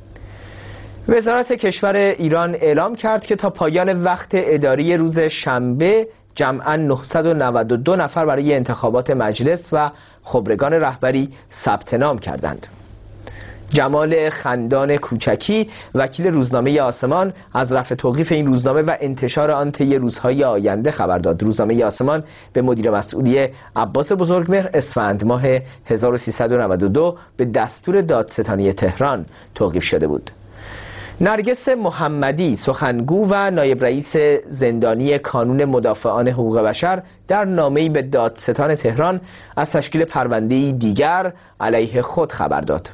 وزارت کشور ایران اعلام کرد که تا پایان وقت اداری روز شنبه جمعاً 992 نفر برای انتخابات مجلس و خبرگان رهبری ثبت نام کردند. جمال خندان کوچکی وکیل روزنامه آسمان از رفع توقیف این روزنامه و انتشار آن طی روزهای آینده خبر داد. روزنامه آسمان به مدیر مسئولی عباس بزرگمهر اسفند ماه 1392 به دستور دادستانی تهران توقیف شده بود. نرگس محمدی سخنگو و نایب رئیس زندانی کانون مدافعان حقوق بشر در نامه‌ای به دادستان تهران از تشکیل پرونده‌ای دیگر علیه خود خبر داد.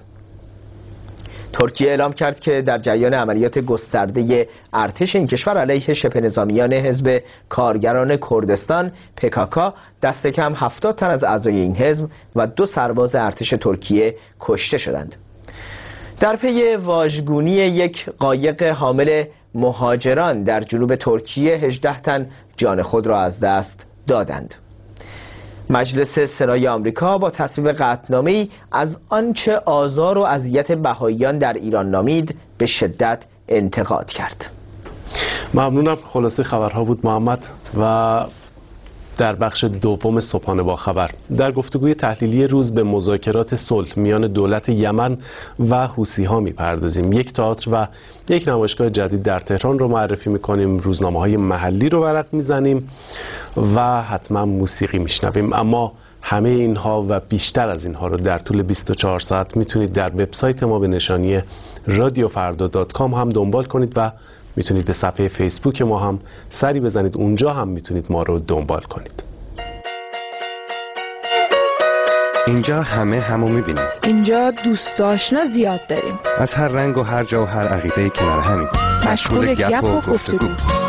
ترکیه اعلام کرد که در جریان عملیات گسترده ارتش این کشور علیه شبه نظامیان حزب کارگران کردستان PKK دست کم 70 تن از اعضای این حزب و 2 سرباز ارتش ترکیه کشته شدند. در پی واژگونی یک قایق حامل مهاجران در جنوب ترکیه 18 تن جان خود را از دست دادند. مجلس سنای آمریکا با تصویب قطعنامه‌ای از آنچه آزار و اذیت بهائیان در ایران نامید به شدت انتقاد کرد. ممنونم. خلاصه خبرها بود محمد. و در بخش دوم صبحانه با خبر در گفتگوی تحلیلی روز به مذاکرات صلح میان دولت یمن و حوثی‌ها میپردازیم. یک تئاتر و یک نمایشگاه جدید در تهران رو معرفی میکنیم، روزنامه‌های محلی رو ورق میزنیم و حتما موسیقی میشنویم. اما همه اینها و بیشتر از اینها رو در طول 24 ساعت میتونید در وبسایت ما به نشانی radiofarda.com هم دنبال کنید و میتونید به صفحه فیسبوک ما هم سری بزنید، اونجا هم میتونید ما رو دنبال کنید. اینجا همه همو میبینیم. اینجا دوست آشنا زیاد داریم. از هر رنگ و هر جا و هر عقیده کنار همیم. مشغول گپ و گفتگو.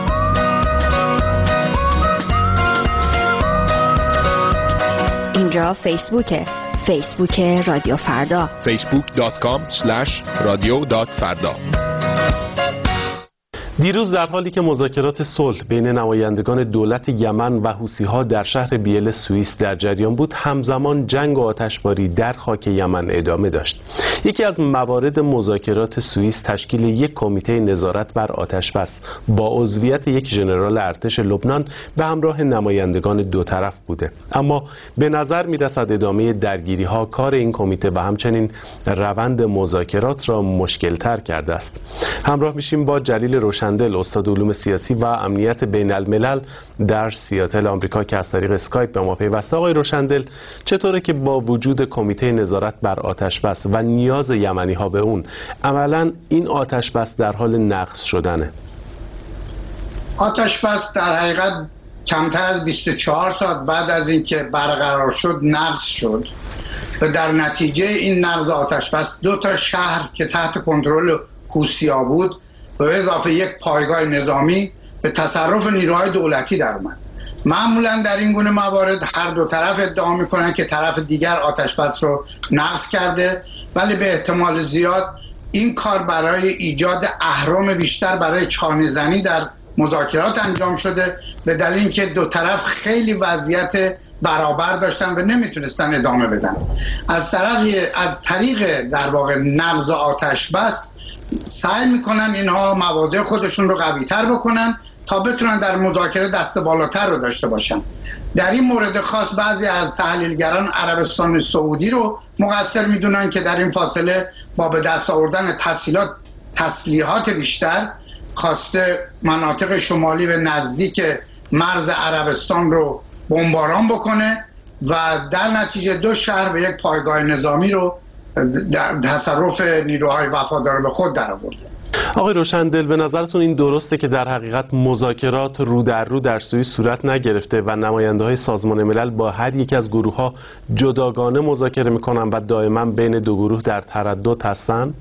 اینجا فیسبوک رادیو فردا. facebook.com/radio.farda. دیروز در حالی که مذاکرات صلح بین نمایندگان دولت یمن و حوثی‌ها در شهر بیل سوئیس در جریان بود، همزمان جنگ و آتشباری در خاک یمن ادامه داشت. یکی از موارد مذاکرات سوئیس تشکیل یک کمیته نظارت بر آتشبس با عضویت یک ژنرال ارتش لبنان به همراه نمایندگان دو طرف بوده، اما به نظر می‌رسد ادامه درگیری‌ها کار این کمیته و همچنین روند مذاکرات را مشکل‌تر کرده است. همراه میشیم با جلیل روشندل، استاد علوم سیاسی و امنیت بین الملل در سیاتل آمریکا که از طریق اسکایپ به ما پیوسته. آقای روشندل، چطوره که با وجود کمیته نظارت بر آتشبس و نیاز یمنی ها به اون، عملاً این آتشبس در حال نقض شدنه؟ آتشبس در حقیقت کمتر از 24 ساعت بعد از اینکه برقرار شد نقض شد و در نتیجه این نقض آتشبس 2 تا شهر که تحت کنترل حوثی‌ها بود و به اضافه یک پایگاه نظامی به تصرف نیروهای دولتی در اومد. معمولا در این گونه موارد هر دو طرف ادعا میکنن که طرف دیگر آتشبس رو نقض کرده، ولی به احتمال زیاد این کار برای ایجاد اهرم بیشتر برای چانه‌زنی در مذاکرات انجام شده، به دلیل اینکه دو طرف خیلی وضعیت برابر داشتن و نمیتونستن ادامه بدن. از طریق در واقع نقض آتشبس سعی میکنن اینها مواضع خودشون رو قوی تر بکنن تا بتونن در مذاکره دست بالاتر رو داشته باشن. در این مورد خاص بعضی از تحلیلگران عربستان سعودی رو مقصر میدونن که در این فاصله با به دست آوردن تسلیحات بیشتر خواسته مناطق شمالی و نزدیک مرز عربستان رو بمباران بکنه و در نتیجه 2 شهر به یک پایگاه نظامی رو در تصرف نیروهای وفادار به خود در آورده. آقای روشندل، به نظرتون این درسته که در حقیقت مذاکرات رو در سوئیس صورت نگرفته و نماینده‌های سازمان ملل با هر یک از گروه‌ها جداگانه مذاکره می‌کنن و دائما بین دو گروه در تردد هستن؟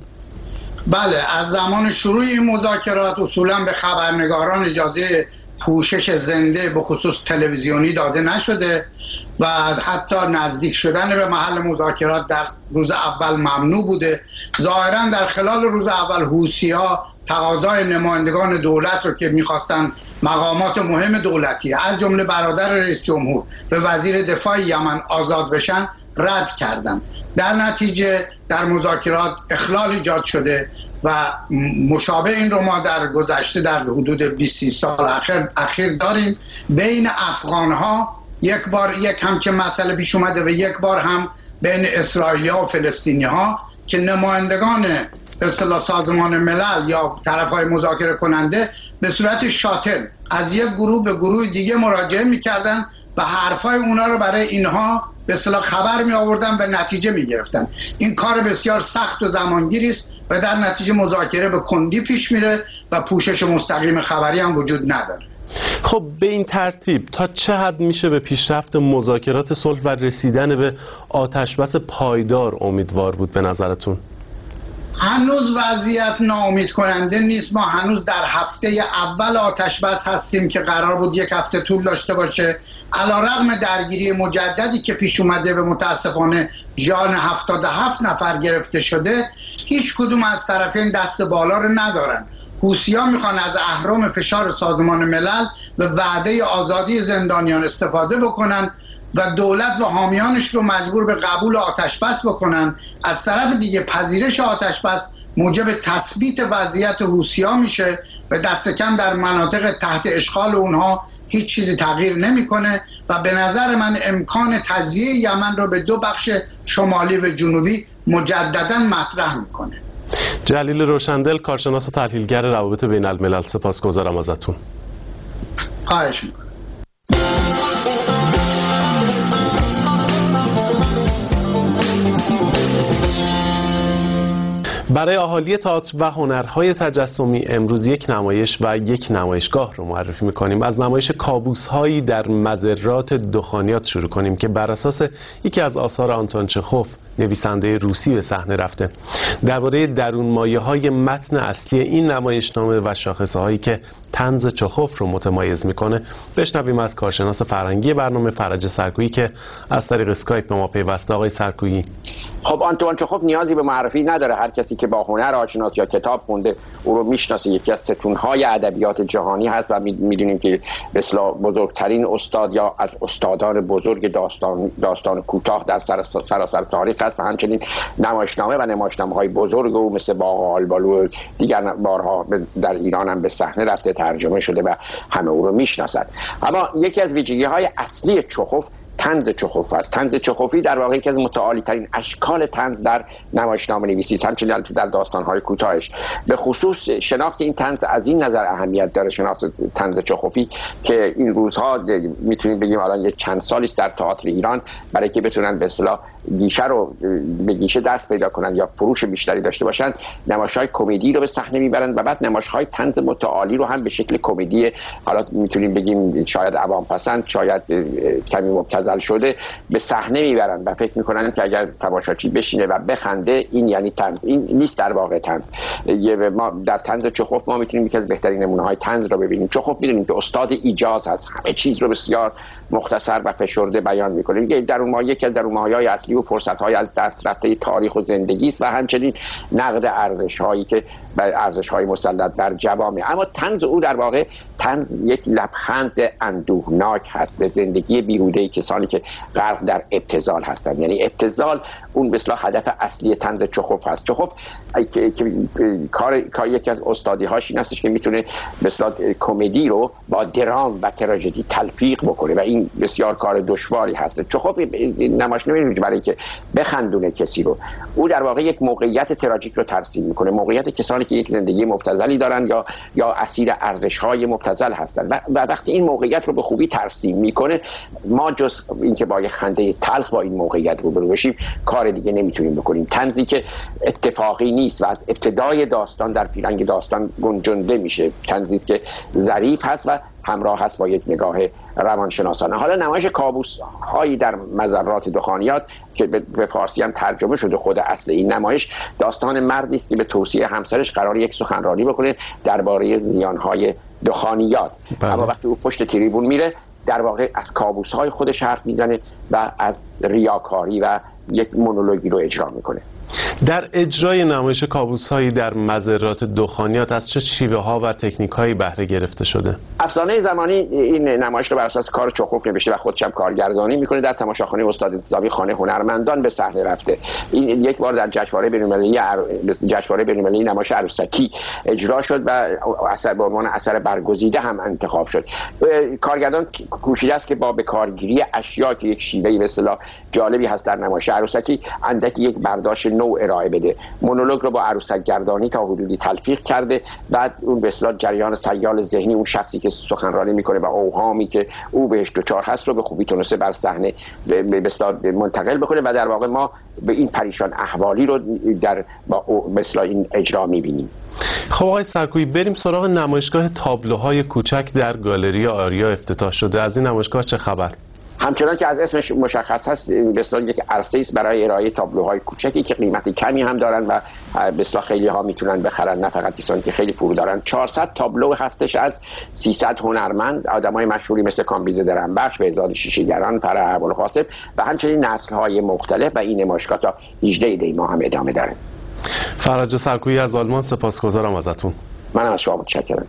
بله، از زمان شروع این مذاکرات اصولا به خبرنگاران اجازه پوشش زنده به خصوص تلویزیونی داده نشده و حتی نزدیک شدن به محل مذاکرات در روز اول ممنوع بوده. ظاهرا در خلال روز اول حوثی‌ها تقاضای نمایندگان دولت رو که می‌خواستن مقامات مهم دولتی از جمله برادر رئیس جمهور و وزیر دفاع یمن آزاد بشن رد کردن. در نتیجه در مذاکرات اخلال ایجاد شده و مشابه این رو ما در گذشته در حدود 20 سال اخیر داریم. بین افغان‌ها یک همچین مسئله پیش اومده و یک بار هم بین اسرائیلی‌ها و فلسطینی‌ها که نمایندگان اصطلاح سازمان ملل یا طرف‌های مذاکره کننده به صورت شاتل از یک گروه به گروه دیگه مراجعه می‌کردن و حرفای اونا رو برای اینها به اصطلاح خبر می آوردن و نتیجه می گرفتن. این کار بسیار سخت و زمانگیری است و در نتیجه مذاکره به کندی پیش میره و پوشش مستقیم خبری هم وجود نداره. خب به این ترتیب تا چه حد میشه به پیشرفت مذاکرات صلح و رسیدن به آتشبس پایدار امیدوار بود به نظرتون؟ هنوز وضعیت ناامید کننده نیست. ما هنوز در هفته اول آتشبس هستیم که قرار بود 1 هفته طول داشته باشه. علیرغم درگیری مجددی که پیش اومده و متاسفانه جان 77 نفر گرفته شده، هیچ کدوم از طرفین دست بالا رو ندارن. حوثی‌ها میخوان از اهرم فشار سازمان ملل و وعده آزادی زندانیان استفاده بکنن و دولت و حامیانش رو مجبور به قبول آتشبس بکنن. از طرف دیگه پذیرش آتشبس موجب تثبیت وضعیت حوثی‌ها میشه و دست کم در مناطق تحت اشغال اونها هیچ چیزی تغییر نمیکنه و به نظر من امکان تجزیه یمن رو به 2 بخش شمالی و جنوبی مجددا مطرح میکنه. جلیل روشندل، کارشناس و تحلیلگر روابط بین الملل، سپاسگزارم ازتون. خواهش میکنم. برای اهالی تئاتر و هنرهای تجسمی امروز یک نمایش و یک نمایشگاه رو معرفی می‌کنیم. از نمایش کابوس‌هایی در مزرات دخانیات شروع کنیم که بر اساس یکی از آثار آنتون چخوف نویسنده روسی به صحنه رفته. درباره درونمایه‌های متن اصلی این نمایشنامه و شاخصه‌هایی که طنز چخوف رو متمایز میکنه بشنویم از کارشناس فرهنگی برنامه فرج سرکویی که از طریق اسکایپ به ما پیوسته. آقای سرکویی، خب آنتوان چخوف نیازی به معرفی نداره. هر کسی که با هنر آشناست یا کتاب خونده او رو میشناسه. یکی از ستونهای ادبیات جهانی هست و میدونیم که مثلا بزرگترین استاد یا از استادان بزرگ داستان کوتاه در سراسر تاریخ هست و همچنین نمایشنامه و نمایشنامه‌های بزرگ او مثل باغ آلبالو دیگر بارها در ایران هم به صحنه رفته، ترجمه شده و همه او رو میشناسند. اما یکی از ویژگی‌های اصلی چخوف طنز چخوف است. طنز چخوفی در واقع یکی از متعالی ترین اشکال طنز در نمایشنامه نویسی است، همچنین در داستان‌های کوتاهش. به خصوص شناخت این طنز از این نظر اهمیت داره، شناخت طنز چخوفی، که این روزها میتونیم بگیم الان یک چند سالی است در تئاتر ایران برای که بتونن به اصطلاح گیشه رو به گیشه دست پیدا کنن یا فروش بیشتری داشته باشن، نمایش‌های کمدی رو به صحنه میبرن و بعد نمایش‌های طنز متعالی رو هم به شکل کمدی، حالا میتونیم بگیم شاید عوام پسند، شاید کمی مبتذل شده، به صحنه میبرن و فکر میکنن که اگر تماشاچی بشینه و بخنده این یعنی طنز. این نیست در واقع طنز. ما در طنز چخوف ما میتونیم یکی از بهترین نمونه‌های طنز رو ببینیم. چخوف میدونیم که استاد ایجاز هست، همه چیز رو بسیار مختصر و فشرده بیان میکنه. یکی از درونمایه‌های اصلی و فرصت‌های از دست رفته تاریخ و زندگی است و همچنین نقد ارزش‌هایی که ارزش‌های مسلط بر جوامع. اما طنز او در واقع طنز یک لبخند اندوهناک هست به زندگی بیهوده‌ای کسانی که غرق در ابتذال هستند. یعنی ابتذال اون به اصطلاح هدف اصلی طنز چخوف هست. چخوف کار یکی از استادی‌هاش این هستش که میتونه به اصطلاح کمدی رو با درام و تراژدی تلفیق بکنه و این بسیار کار دشواری هست. چخوف نمایشنامه برای که بخندونه کسی رو، او در واقع یک موقعیت تراژیک رو ترسیم میکنه، موقعیت کسانی که یک زندگی مبتذلی دارن یا اسیر ارزش‌های مبتذل هستن و وقتی این موقعیت رو به خوبی ترسیم میکنه، ما جز اینکه با یک خنده تلخ با این موقعیت روبرو بشیم کار دیگه نمیتونیم بکنیم. طنزی که اتفاقی نیست و از ابتدای داستان در پیرنگ داستان گنجنده میشه، طنزی است که ظریف هست و همراه هست با یک نگاه روانشناسانه. حالا نمایش کابوس هایی در مزرات دخانیات که به فارسی هم ترجمه شده، خود اصل این نمایش داستان مردی است که به توصیه همسرش قرار یک سخنرانی بکنه درباره زیانهای دخانیات. اما وقتی او پشت تریبون میره در واقع از کابوس های خودش حرف میزنه و از ریاکاری و یک مونولوگی رو اجرا میکنه. در اجرای نمایش کابوس‌هایی در مزرات دخانیات از چه شیوه‌ها و تکنیک‌هایی بهره گرفته شده؟ افسانه زمانی این نمایش رو بر اساس کار چخوف نوشته و خودش هم کارگردانی میکنه. در تماشاخانه استاد انتزاعی خانه هنرمندان به صحنه رفته. این یک بار در جشنواره بین‌المللی نمایش عروسکی اجرا شد و اثر به عنوان اثر برگزیده هم انتخاب شد. کارگردان کوشیده است که با به کارگیری اشیاء که یک شیوهی به اصطلاح جالبی هست در نمایش عروسکی اندکی یک برداشت نو ارائه بده. مونولوگ رو با عروسک گردانی تا حدودی تلفیق کرده، بعد اون به اصطلاح جریان سیال ذهنی اون شخصی که سخنرانی میکنه و اوهامی که او بهش دچار هست رو به خوبی تونسته بر صحنه به اصطلاح منتقل بکنه و در واقع ما به این پریشان احوالی رو در به اصطلاح این اجرا میبینیم. خب آقای سرکویی، بریم سراغ نمایشگاه تابلوهای کوچک در گالری آریا افتتاح شده. از این نمایشگاه چه خبر؟ همچنان که از اسمش مشخص هست به اصطلاح یک عرصه است برای ارائه تابلوهای کوچکی که قیمت کمی هم دارن و به اصطلاح خیلی ها میتونن بخرن، نه فقط کسانی که خیلی پول دارن. 400 تابلو هستش از 300 هنرمند، آدمای مشهوری مثل کامبیز درنبخش، بهزاد شیشه‌گران، فرح ابوالقاسم و همچنین نسل‌های مختلف و این نمایشگاه تا 18 دی ماه هم ادامه داره. فرج سرکویی از آلمان، سپاسگزارم ازتون. منم از شما متشکرم.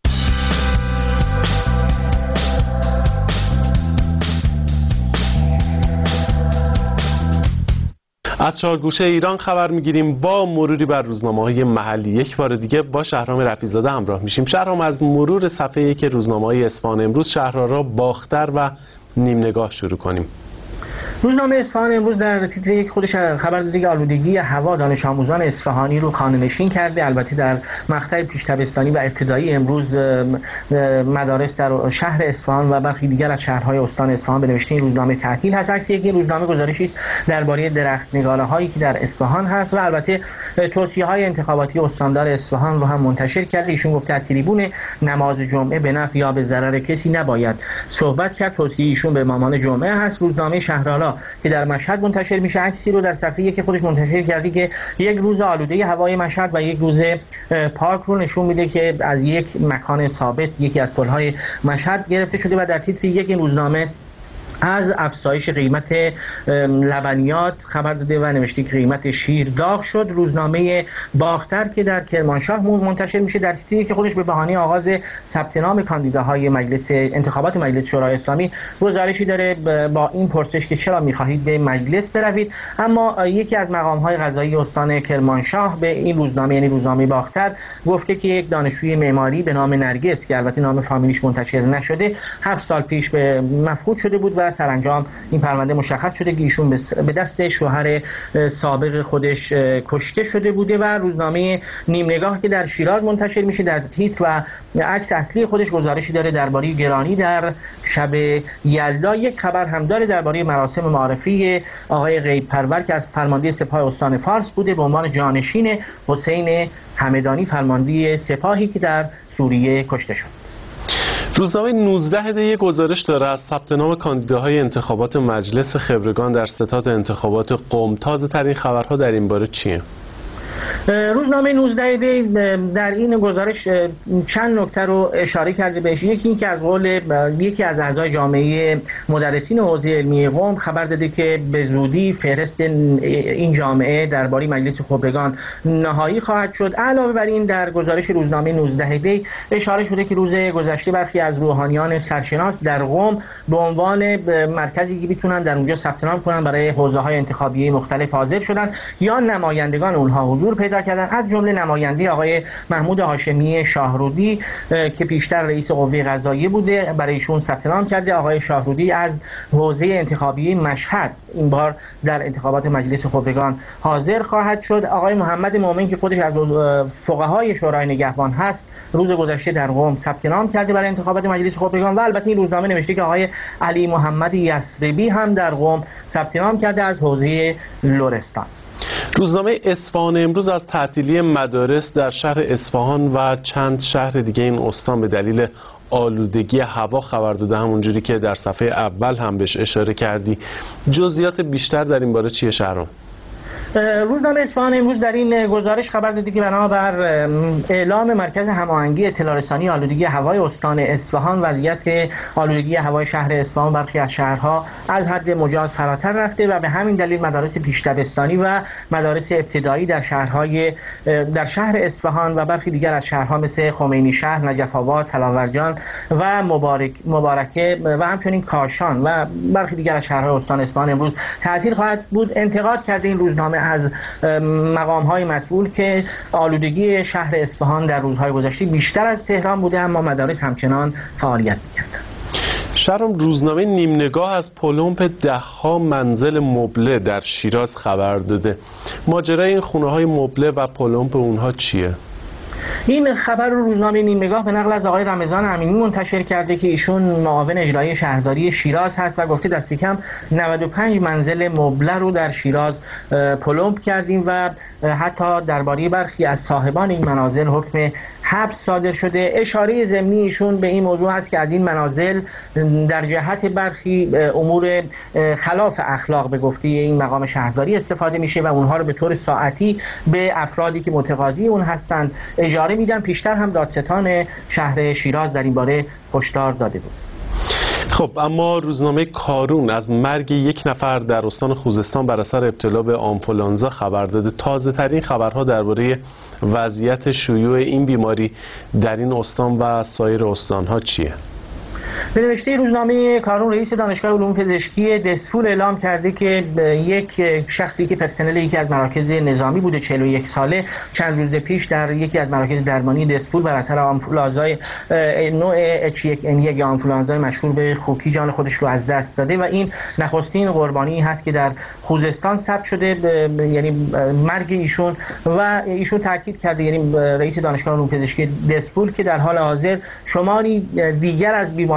از چهارگوشه ایران خبر میگیریم. با مروری بر روزنامه‌های محلی یک بار دیگه با شهرام رفیع‌زاده همراه میشیم. شهرام، از مرور صفحه یک روزنامه‌های اصفهان امروز، شهرآرا، باختر و نیم نگاه شروع کنیم. روزنامه اصفهان امروز در تیتر یک خودش خبر داده که آلودگی هوا دانش آموزان اصفهانی رو خانه‌نشین کرده. البته در مقطع پیش تابستانی و ابتدایی امروز مدارس در شهر اصفهان و برخی دیگر از شهرهای استان اصفهان به نوشته این روزنامه تعطیل هست. عکس یک روزنامه گزارشی درباره درخت نگاره‌هایی که در اصفهان هست و البته توصیه‌های انتخاباتی استاندار اصفهان رو هم منتشر کرده. ایشون گفته از تریبون نماز جمعه به نفع یا به ضرر کسی نباید صحبت کرد. توصیه ایشون به امامان جمعه هست. روزنامه شهرآرا روزنامه‌ها که در مشهد منتشر میشه، عکسی رو در صفحه یک خودش منتشر کردی که یک روز آلوده هوای مشهد و یک روز پاک رو نشون میده که از یک مکان ثابت یکی از پل‌های مشهد گرفته شده و در تیتر یک این روزنامه از افزایش قیمت لبنیات خبر داده و نوشته که قیمت شیر داغ شد. روزنامه باختر که در کرمانشاه منتشر میشه در تیتری که خودش به بهانه آغاز ثبت نام کاندیداهای مجلس انتخابات مجلس شورای اسلامی گزارشی داره با این پرسش که چرا میخواهید به مجلس بروید. اما یکی از مقامهای قضایی استان کرمانشاه به این روزنامه یعنی روزنامه باختر گفته که یک دانشجوی معماری به نام نرگس که البته نام فامیلیش منتشر نشده 7 سال پیش به مفقود شده بود و سرانجام این پرونده مشخص شده که ایشون به دست شوهر سابق خودش کشته شده بوده. و روزنامه نیم نگاه که در شیراز منتشر میشه در تیتر و عکس اصلی خودش گزارشی داره درباره گرانی در شب یلدا. یک خبر هم داره درباره مراسم معرفی آقای غیب پرور که از فرمانده سپاه استان فارس بوده به عنوان جانشین حسین همدانی فرمانده سپاهی که در سوریه کشته شد. روزنامه 19 دی گزارش داره از ثبت نام کاندیداهای انتخابات مجلس خبرگان در ستاد انتخابات قم. تازه ترین خبرها در این باره چیه؟ روزنامه 19 دی در این گزارش چند نکته رو اشاره کرده بهش. یکی این که از قول یکی از اعضای جامعه مدرسین حوزه علمی قم خبر داده که به زودی فهرست این جامعه درباره مجلس خبرگان نهایی خواهد شد. علاوه بر این در گزارش روزنامه 19 دی اشاره شده که روز گذشته برخی از روحانیان سرشناس در قم به عنوان مرکزی که میتونن در اونجا ثبت نام کنن برای حوزه‌های انتخابی مختلف حاضر شدن یا نمایندگان اونها حضور پیدا کردن، از جمله نماینده آقای محمود هاشمی شاهرودی که پیشتر رئیس قوه قضاییه بوده برای ایشون ثبت نام کرده. آقای شاهرودی از حوزه انتخابی مشهد این بار در انتخابات مجلس خبرگان حاضر خواهد شد. آقای محمد مومن که خودش از فقهای شورای نگهبان هست روز گذشته در قم ثبت نام کرده برای انتخابات مجلس خبرگان و البته این روزنامه نوشته که آقای علی محمد یثربی هم در قم ثبت نام کرده از حوزه لرستان. روزنامه اصفهان امروز از تعطیلی مدارس در شهر اصفهان و چند شهر دیگه این استان به دلیل آلودگی هوا خبر داده، همونجوری که در صفحه اول هم بهش اشاره کردی. جزئیات بیشتر در این باره چیه شهرام؟ روزنامه اصفهان امروز در این گزارش خبر داده که بنابر اعلام مرکز هماهنگی اطلاع رسانی آلودگی هوای استان اصفهان وضعیت آلودگی هوای شهر اصفهان برخی از شهرها از حد مجاز فراتر رفته و به همین دلیل مدارس پیش‌دبستانی و مدارس ابتدایی در شهر اصفهان و برخی دیگر از شهرها مثل خمینی شهر، نجف آباد، تلاورجان و مبارکه و همچنین کاشان و برخی دیگر از شهرهای استان اصفهان امروز تعطیل خواهد بود. انتقاد کرده این روزنامه از مقام‌های مسئول که آلودگی شهر اصفهان در روزهای گذشته بیشتر از تهران بوده اما مدارس همچنان فعالیت می‌کردند. شهرام روزنامه نیم نگاه از پلمپ ده‌ها منزل مبله در شیراز خبر داده. ماجرای این خونه‌های مبله و پلمپ اونها چیه؟ این خبر رو روزنامه نیم نگاه به نقل از آقای رمضان امینی منتشر کرده که ایشون معاون اجرایی شهرداری شیراز هست و گفته دست کم 95 منزل مبله رو در شیراز پلمپ کردیم و حتی درباره برخی از صاحبان این منازل حکم حبس صادر شده. اشاره ضمنی ایشون به این موضوع هست که از این منازل در جهت برخی امور خلاف اخلاق به گفته این مقام شهرداری استفاده میشه و اونها رو به طور ساعتی به افرادی که متقاضی اون هستند اجاره میدن. پیشتر هم دادستان شهر شیراز در این باره هشدار داده بود. خب اما روزنامه کارون از مرگ یک نفر در استان خوزستان بر اثر ابتلا به آنفولانزا خبر داده. تازه ترین خبرها درباره وضعیت شیوع این بیماری در این استان و سایر استانها چیه؟ به نوشته روزنامه کارون رئیس دانشگاه علوم پزشکی دسفول اعلام کرده که یک شخصی که پرسنل یکی از مراکز نظامی بوده 41 ساله چند روز پیش در یکی از مراکز درمانی دسفول بر اثر آنفولانزای نوع H1N1 یا آنفولانزای مشهور به خوکی جان خودش رو از دست داده و این نخستین قربانی هست که در خوزستان ثبت شده، یعنی مرگ ایشون. و ایشون تاکید کرده، یعنی رئیس دانشگاه علوم پزشکی دسفول، که در حال حاضر شماری دیگر از بیماران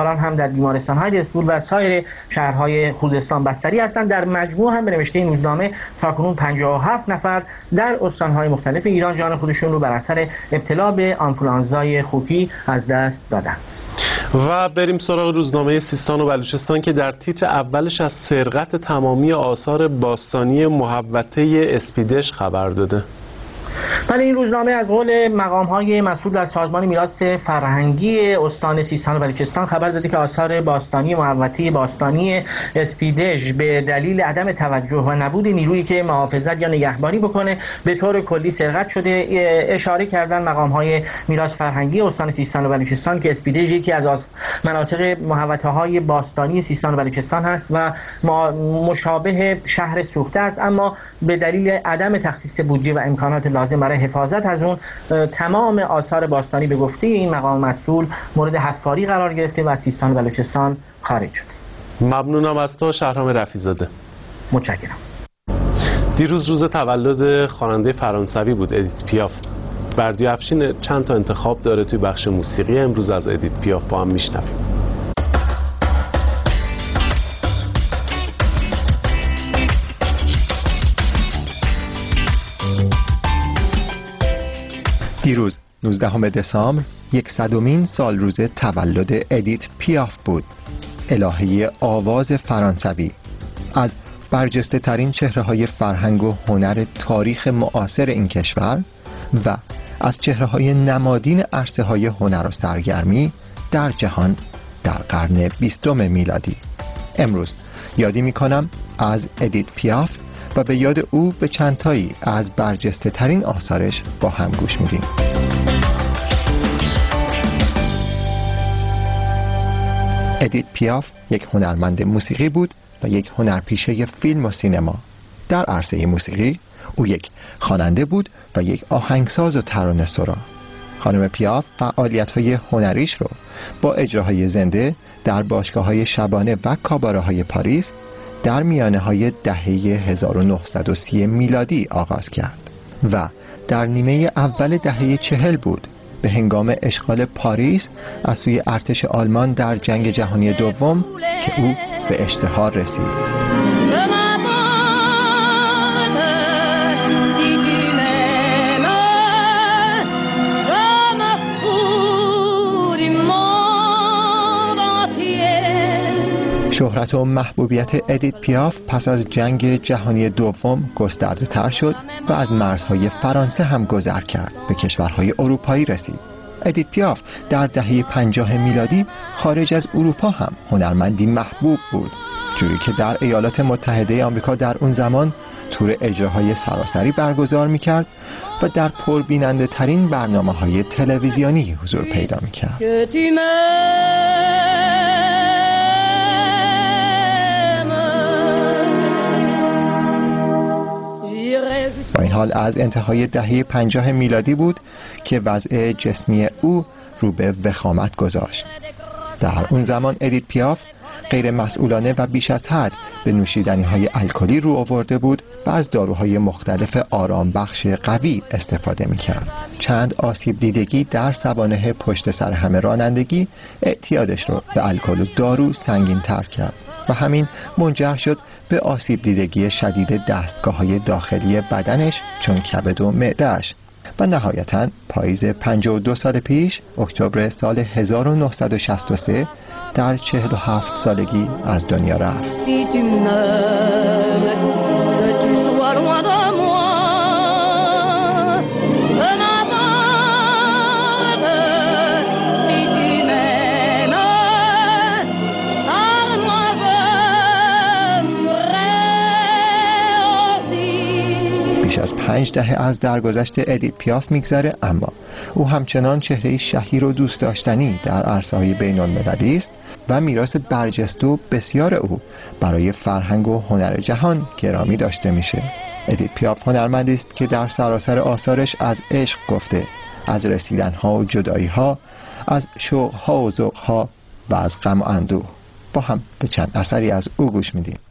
بیماران هم در بیمارستان‌های دسپول و سایر شهرهای خوزستان بستری هستند. در مجموع هم به نوشته این روزنامه تاکنون 57 نفر در استان‌های مختلف ایران جان خودشون رو بر اثر ابتلا به آنفولانزای خوکی از دست دادند. و بریم سراغ روزنامه سیستان و بلوچستان که در تیتر اولش از سرقت تمامی آثار باستانی محوطه اسپیدش خبر داده. بله، این روزنامه از قول مقام‌های مسئول در سازمان میراث فرهنگی استان سیستان و بلوچستان خبر داده که آثار باستانی محوطه باستانی اسپیدژ به دلیل عدم توجه و نبود نیرویی که محافظت یا نگهبانی بکنه به طور کلی سرقت شده. اشاره کردن مقام‌های میراث فرهنگی استان سیستان و بلوچستان که اسپیدژ یکی از مناطق محوطه‌های باستانی سیستان و بلوچستان هست و مشابه شهر سوخته است، اما به دلیل عدم تخصیص بودجه و امکانات لازم برای حفاظت از اون تمام آثار باستانی به گفته این مقام مسئول مورد حفاری قرار گرفته و از سیستان و بلوچستان خارج شده. ممنونم از تو شهرام رفیع‌زاده. متشکرم. دیروز روز تولد خواننده فرانسوی بود، ادیت پیاف. بردیا افشین چند تا انتخاب داره توی بخش موسیقی امروز از ادیت پیاف با هم میشنویم. دیروز 19 دسامبر 100مین سال روز تولد ادیت پیاف بود، الهه آواز فرانسوی. از برجسته ترین چهره های فرهنگ و هنر تاریخ معاصر این کشور و از چهره های نمادین عرصه های هنر و سرگرمی در جهان در قرن 20 میلادی. امروز یادی می کنم از ادیت پیاف و به یاد او به چندتایی از برجسته ترین آثارش با هم گوش میدیم. ادیت پیاف یک هنرمند موسیقی بود و یک هنرپیشه فیلم و سینما. در عرصه موسیقی او یک خواننده بود و یک آهنگساز و ترانه‌سرا. خانم پیاف فعالیت‌های هنریش رو با اجراهای زنده در باشگاه‌های شبانه و کاباره‌های پاریس در میانه‌های دهه 1930 میلادی آغاز کرد و در نیمه اول دهه 40 بود به هنگام اشغال پاریس از سوی ارتش آلمان در جنگ جهانی دوم که او به اشتهار رسید. شهرت و محبوبیت ادیت پیاف پس از جنگ جهانی دوم گسترده تر شد و از مرزهای فرانسه هم گذر کرد، به کشورهای اروپایی رسید. ادیت پیاف در دهه 50 میلادی خارج از اروپا هم هنرمندی محبوب بود، جوری که در ایالات متحده آمریکا در اون زمان تور اجراهای سراسری برگزار می‌کرد و در پربیننده ترین برنامه‌های تلویزیونی حضور پیدا می‌کرد. با این حال از انتهای دهه 50 میلادی بود که وضع جسمی او رو به وخامت گذاشت. در اون زمان ادیت پیاف غیر مسئولانه و بیش از حد به نوشیدنی‌های الکلی رو آورده بود و از داروهای مختلف آرام بخش قوی استفاده می‌کرد. چند آسیب دیدگی در سوانح پشت سر هم رانندگی اعتیادش رو به الکل و دارو سنگین‌تر کرد و همین منجر شد به آسیب دیدگی شدید دستگاه‌های داخلی بدنش چون کبد و معده‌اش و نهایتاً پاییز 52 سال پیش اکتبر سال 1963 در 47 سالگی از دنیا رفت. بیش از 5 دهه از درگذشت ادیت پیاف میگذره، اما او همچنان چهره شهیر و دوست داشتنی در عرصه‌های بین‌المللی است و میراث برجسته و بسیار او برای فرهنگ و هنر جهان گرامی داشته میشه. ادیت پیاف هنرمندی است که در سراسر آثارش از عشق گفته، از رسیدن‌ها و جدایی‌ها، از شوق‌ها و ذوق‌ها و از غم و اندوه. با هم به چند اثری از او گوش میدیم.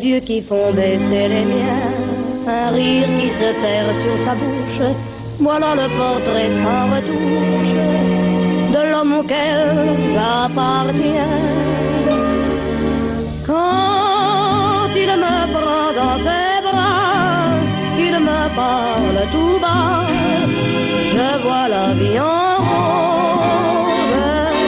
yeux qui font baisser les miens, un rire qui se perd sur sa bouche. Voilà le portrait sans retouche de l'homme auquel j'appartiens. Quand il me prend dans ses bras, il me parle tout bas, je vois la vie en rose.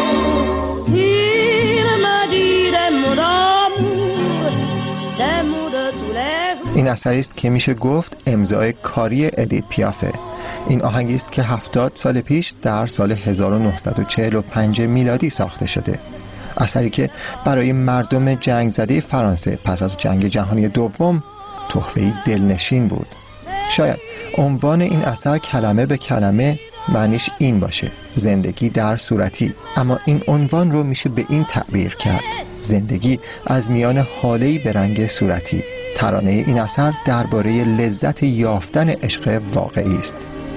Il me dit des mots d'amour, des mots de tous les jours. این اثری است که میشه گفت امضای کاری ادیت پیافه. این آهنگی است که 70 سال پیش در سال 1945 میلادی ساخته شده. اثری که برای مردم جنگ زده فرانسه پس از جنگ جهانی دوم تحفه‌ای دلنشین بود. شاید عنوان این اثر کلمه به کلمه معنیش این باشه: زندگی در صورتی، اما این عنوان رو میشه به این تعبیر کرد: زندگی از میان حاله‌ای به رنگ صورتی. ترانه این اثر درباره لذت یافتن عشق واقعی است.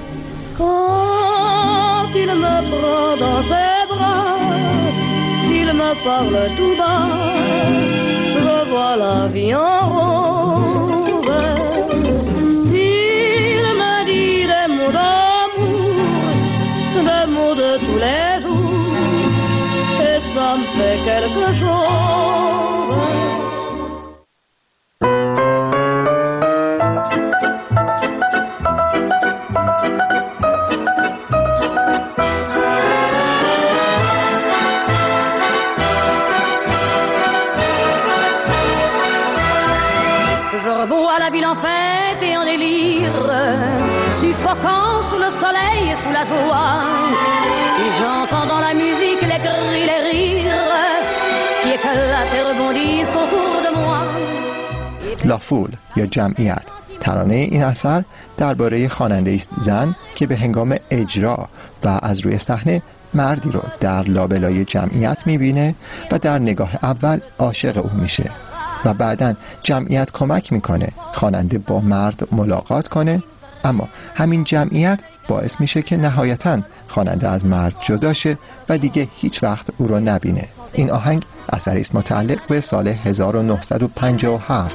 Quand il me prend dans ses bras, il me parle tout bas, je vois la vie en rose. Il me dit des mots d'amour, des mots de tous les jours, et ça me fait quelque chose. À la ville en fête et en délire, suffoquant sous le soleil et sous la joie, et j'entends dans la musique les cris, les rires qui éclatent et rebondissent autour de moi. لافول یا جمعیت. ترانه این اثر درباره خواننده است زن که به هنگام اجرا و از روی صحنه مردی رو در لابلای جمعیت میبینه و در نگاه اول عاشق او میشه و بعداً جمعیت کمک میکنه خواننده با مرد ملاقات کنه، اما همین جمعیت باعث میشه که نهایتاً خواننده از مرد جدا شه و دیگه هیچ وقت او رو نبینه. این آهنگ اثری است متعلق به سال 1957.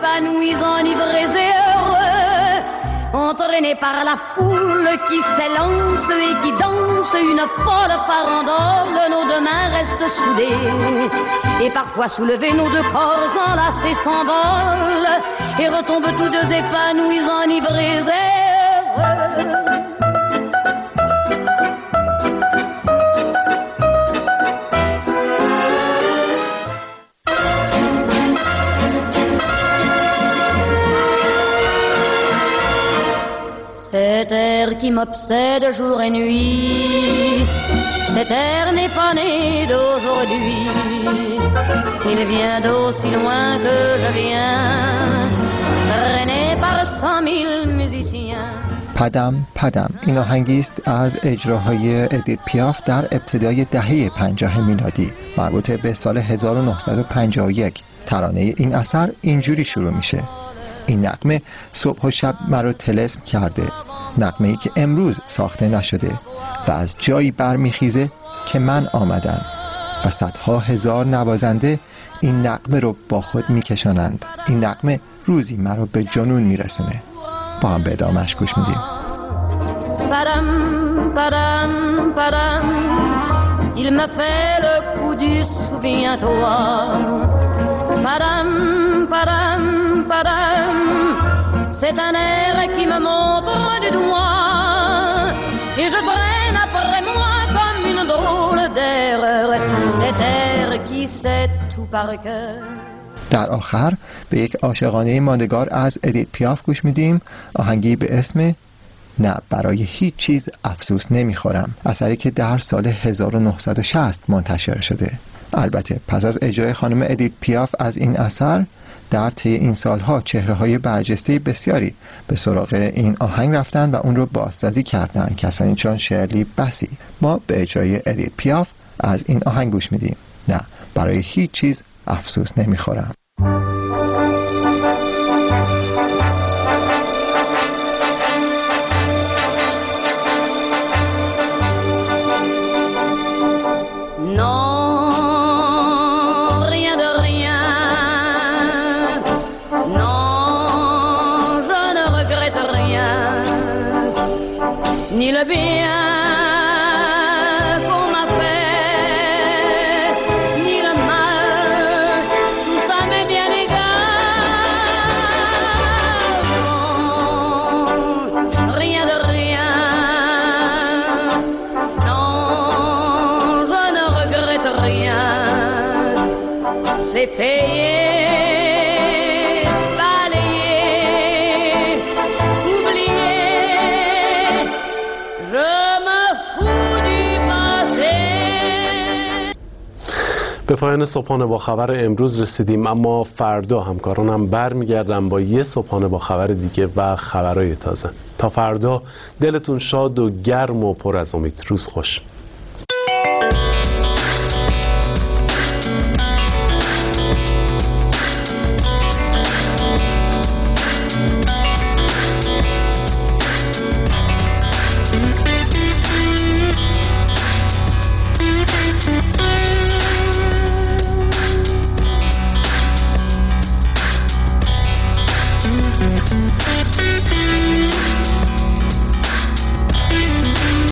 Entraînés par la foule qui s'élance et qui danse une folle farandole, nos deux mains restent soudées et parfois soulevés, nos deux corps enlacés s'envolent et retombent tous deux épanouis, enivrés et heureux. Cet air qui m'obsède jour et nuit, cet air n'est pas né d'aujourd'hui. Il vient d'aussi loin que je viens, traîné par 100 000 musiciens. پدم این آهنگی است از اجراهای ادیت پیاف در ابتدای دهه 50 میلادی مربوط به سال 1951. ترانه این اثر اینجوری شروع میشه: این نغمه صبح و شب مرا طلسم کرده، نغمه‌ای که امروز ساخته نشده و از جایی برمیخیزه که من آمدم و صدها هزار نوازنده این نغمه رو با خود میکشانند. این نغمه روزی مرا به جنون میرسونه. با هم به ادامه‌اش گوش میدیم. Padam, padam, padam, il me fait le coup du souviens-toi. Padam, padam, padam, c'est un air qui me montre du doigt et je traîne après moi comme une drôle d'erreur cet air qui sait tout par cœur. در آخر به یک عاشقانه ماندگار از ادیت پیاف گوش میدیم، آهنگی به اسم نه برای هیچ چیز افسوس نمیخورم، اثری که در سال 1960 منتشر شده. البته پس از اجرای خانم ادیت پیاف از این اثر در طی این سالها چهره‌های برجسته بسیاری به سراغ این آهنگ رفتن و اون رو بازسازی کردن، کسانی چون شرلی بسی. ما به اجرای ادیت پیاف از این آهنگ گوش میدیم، نه برای هیچ چیز افسوس نمیخورم. به پایان صبحانه با خبر امروز رسیدیم، اما فردا همکارانم برمیگردن با یه صبحانه با خبر دیگه و خبرهای تازه. تا فردا دلتون شاد و گرم و پر از امید. روز خوش.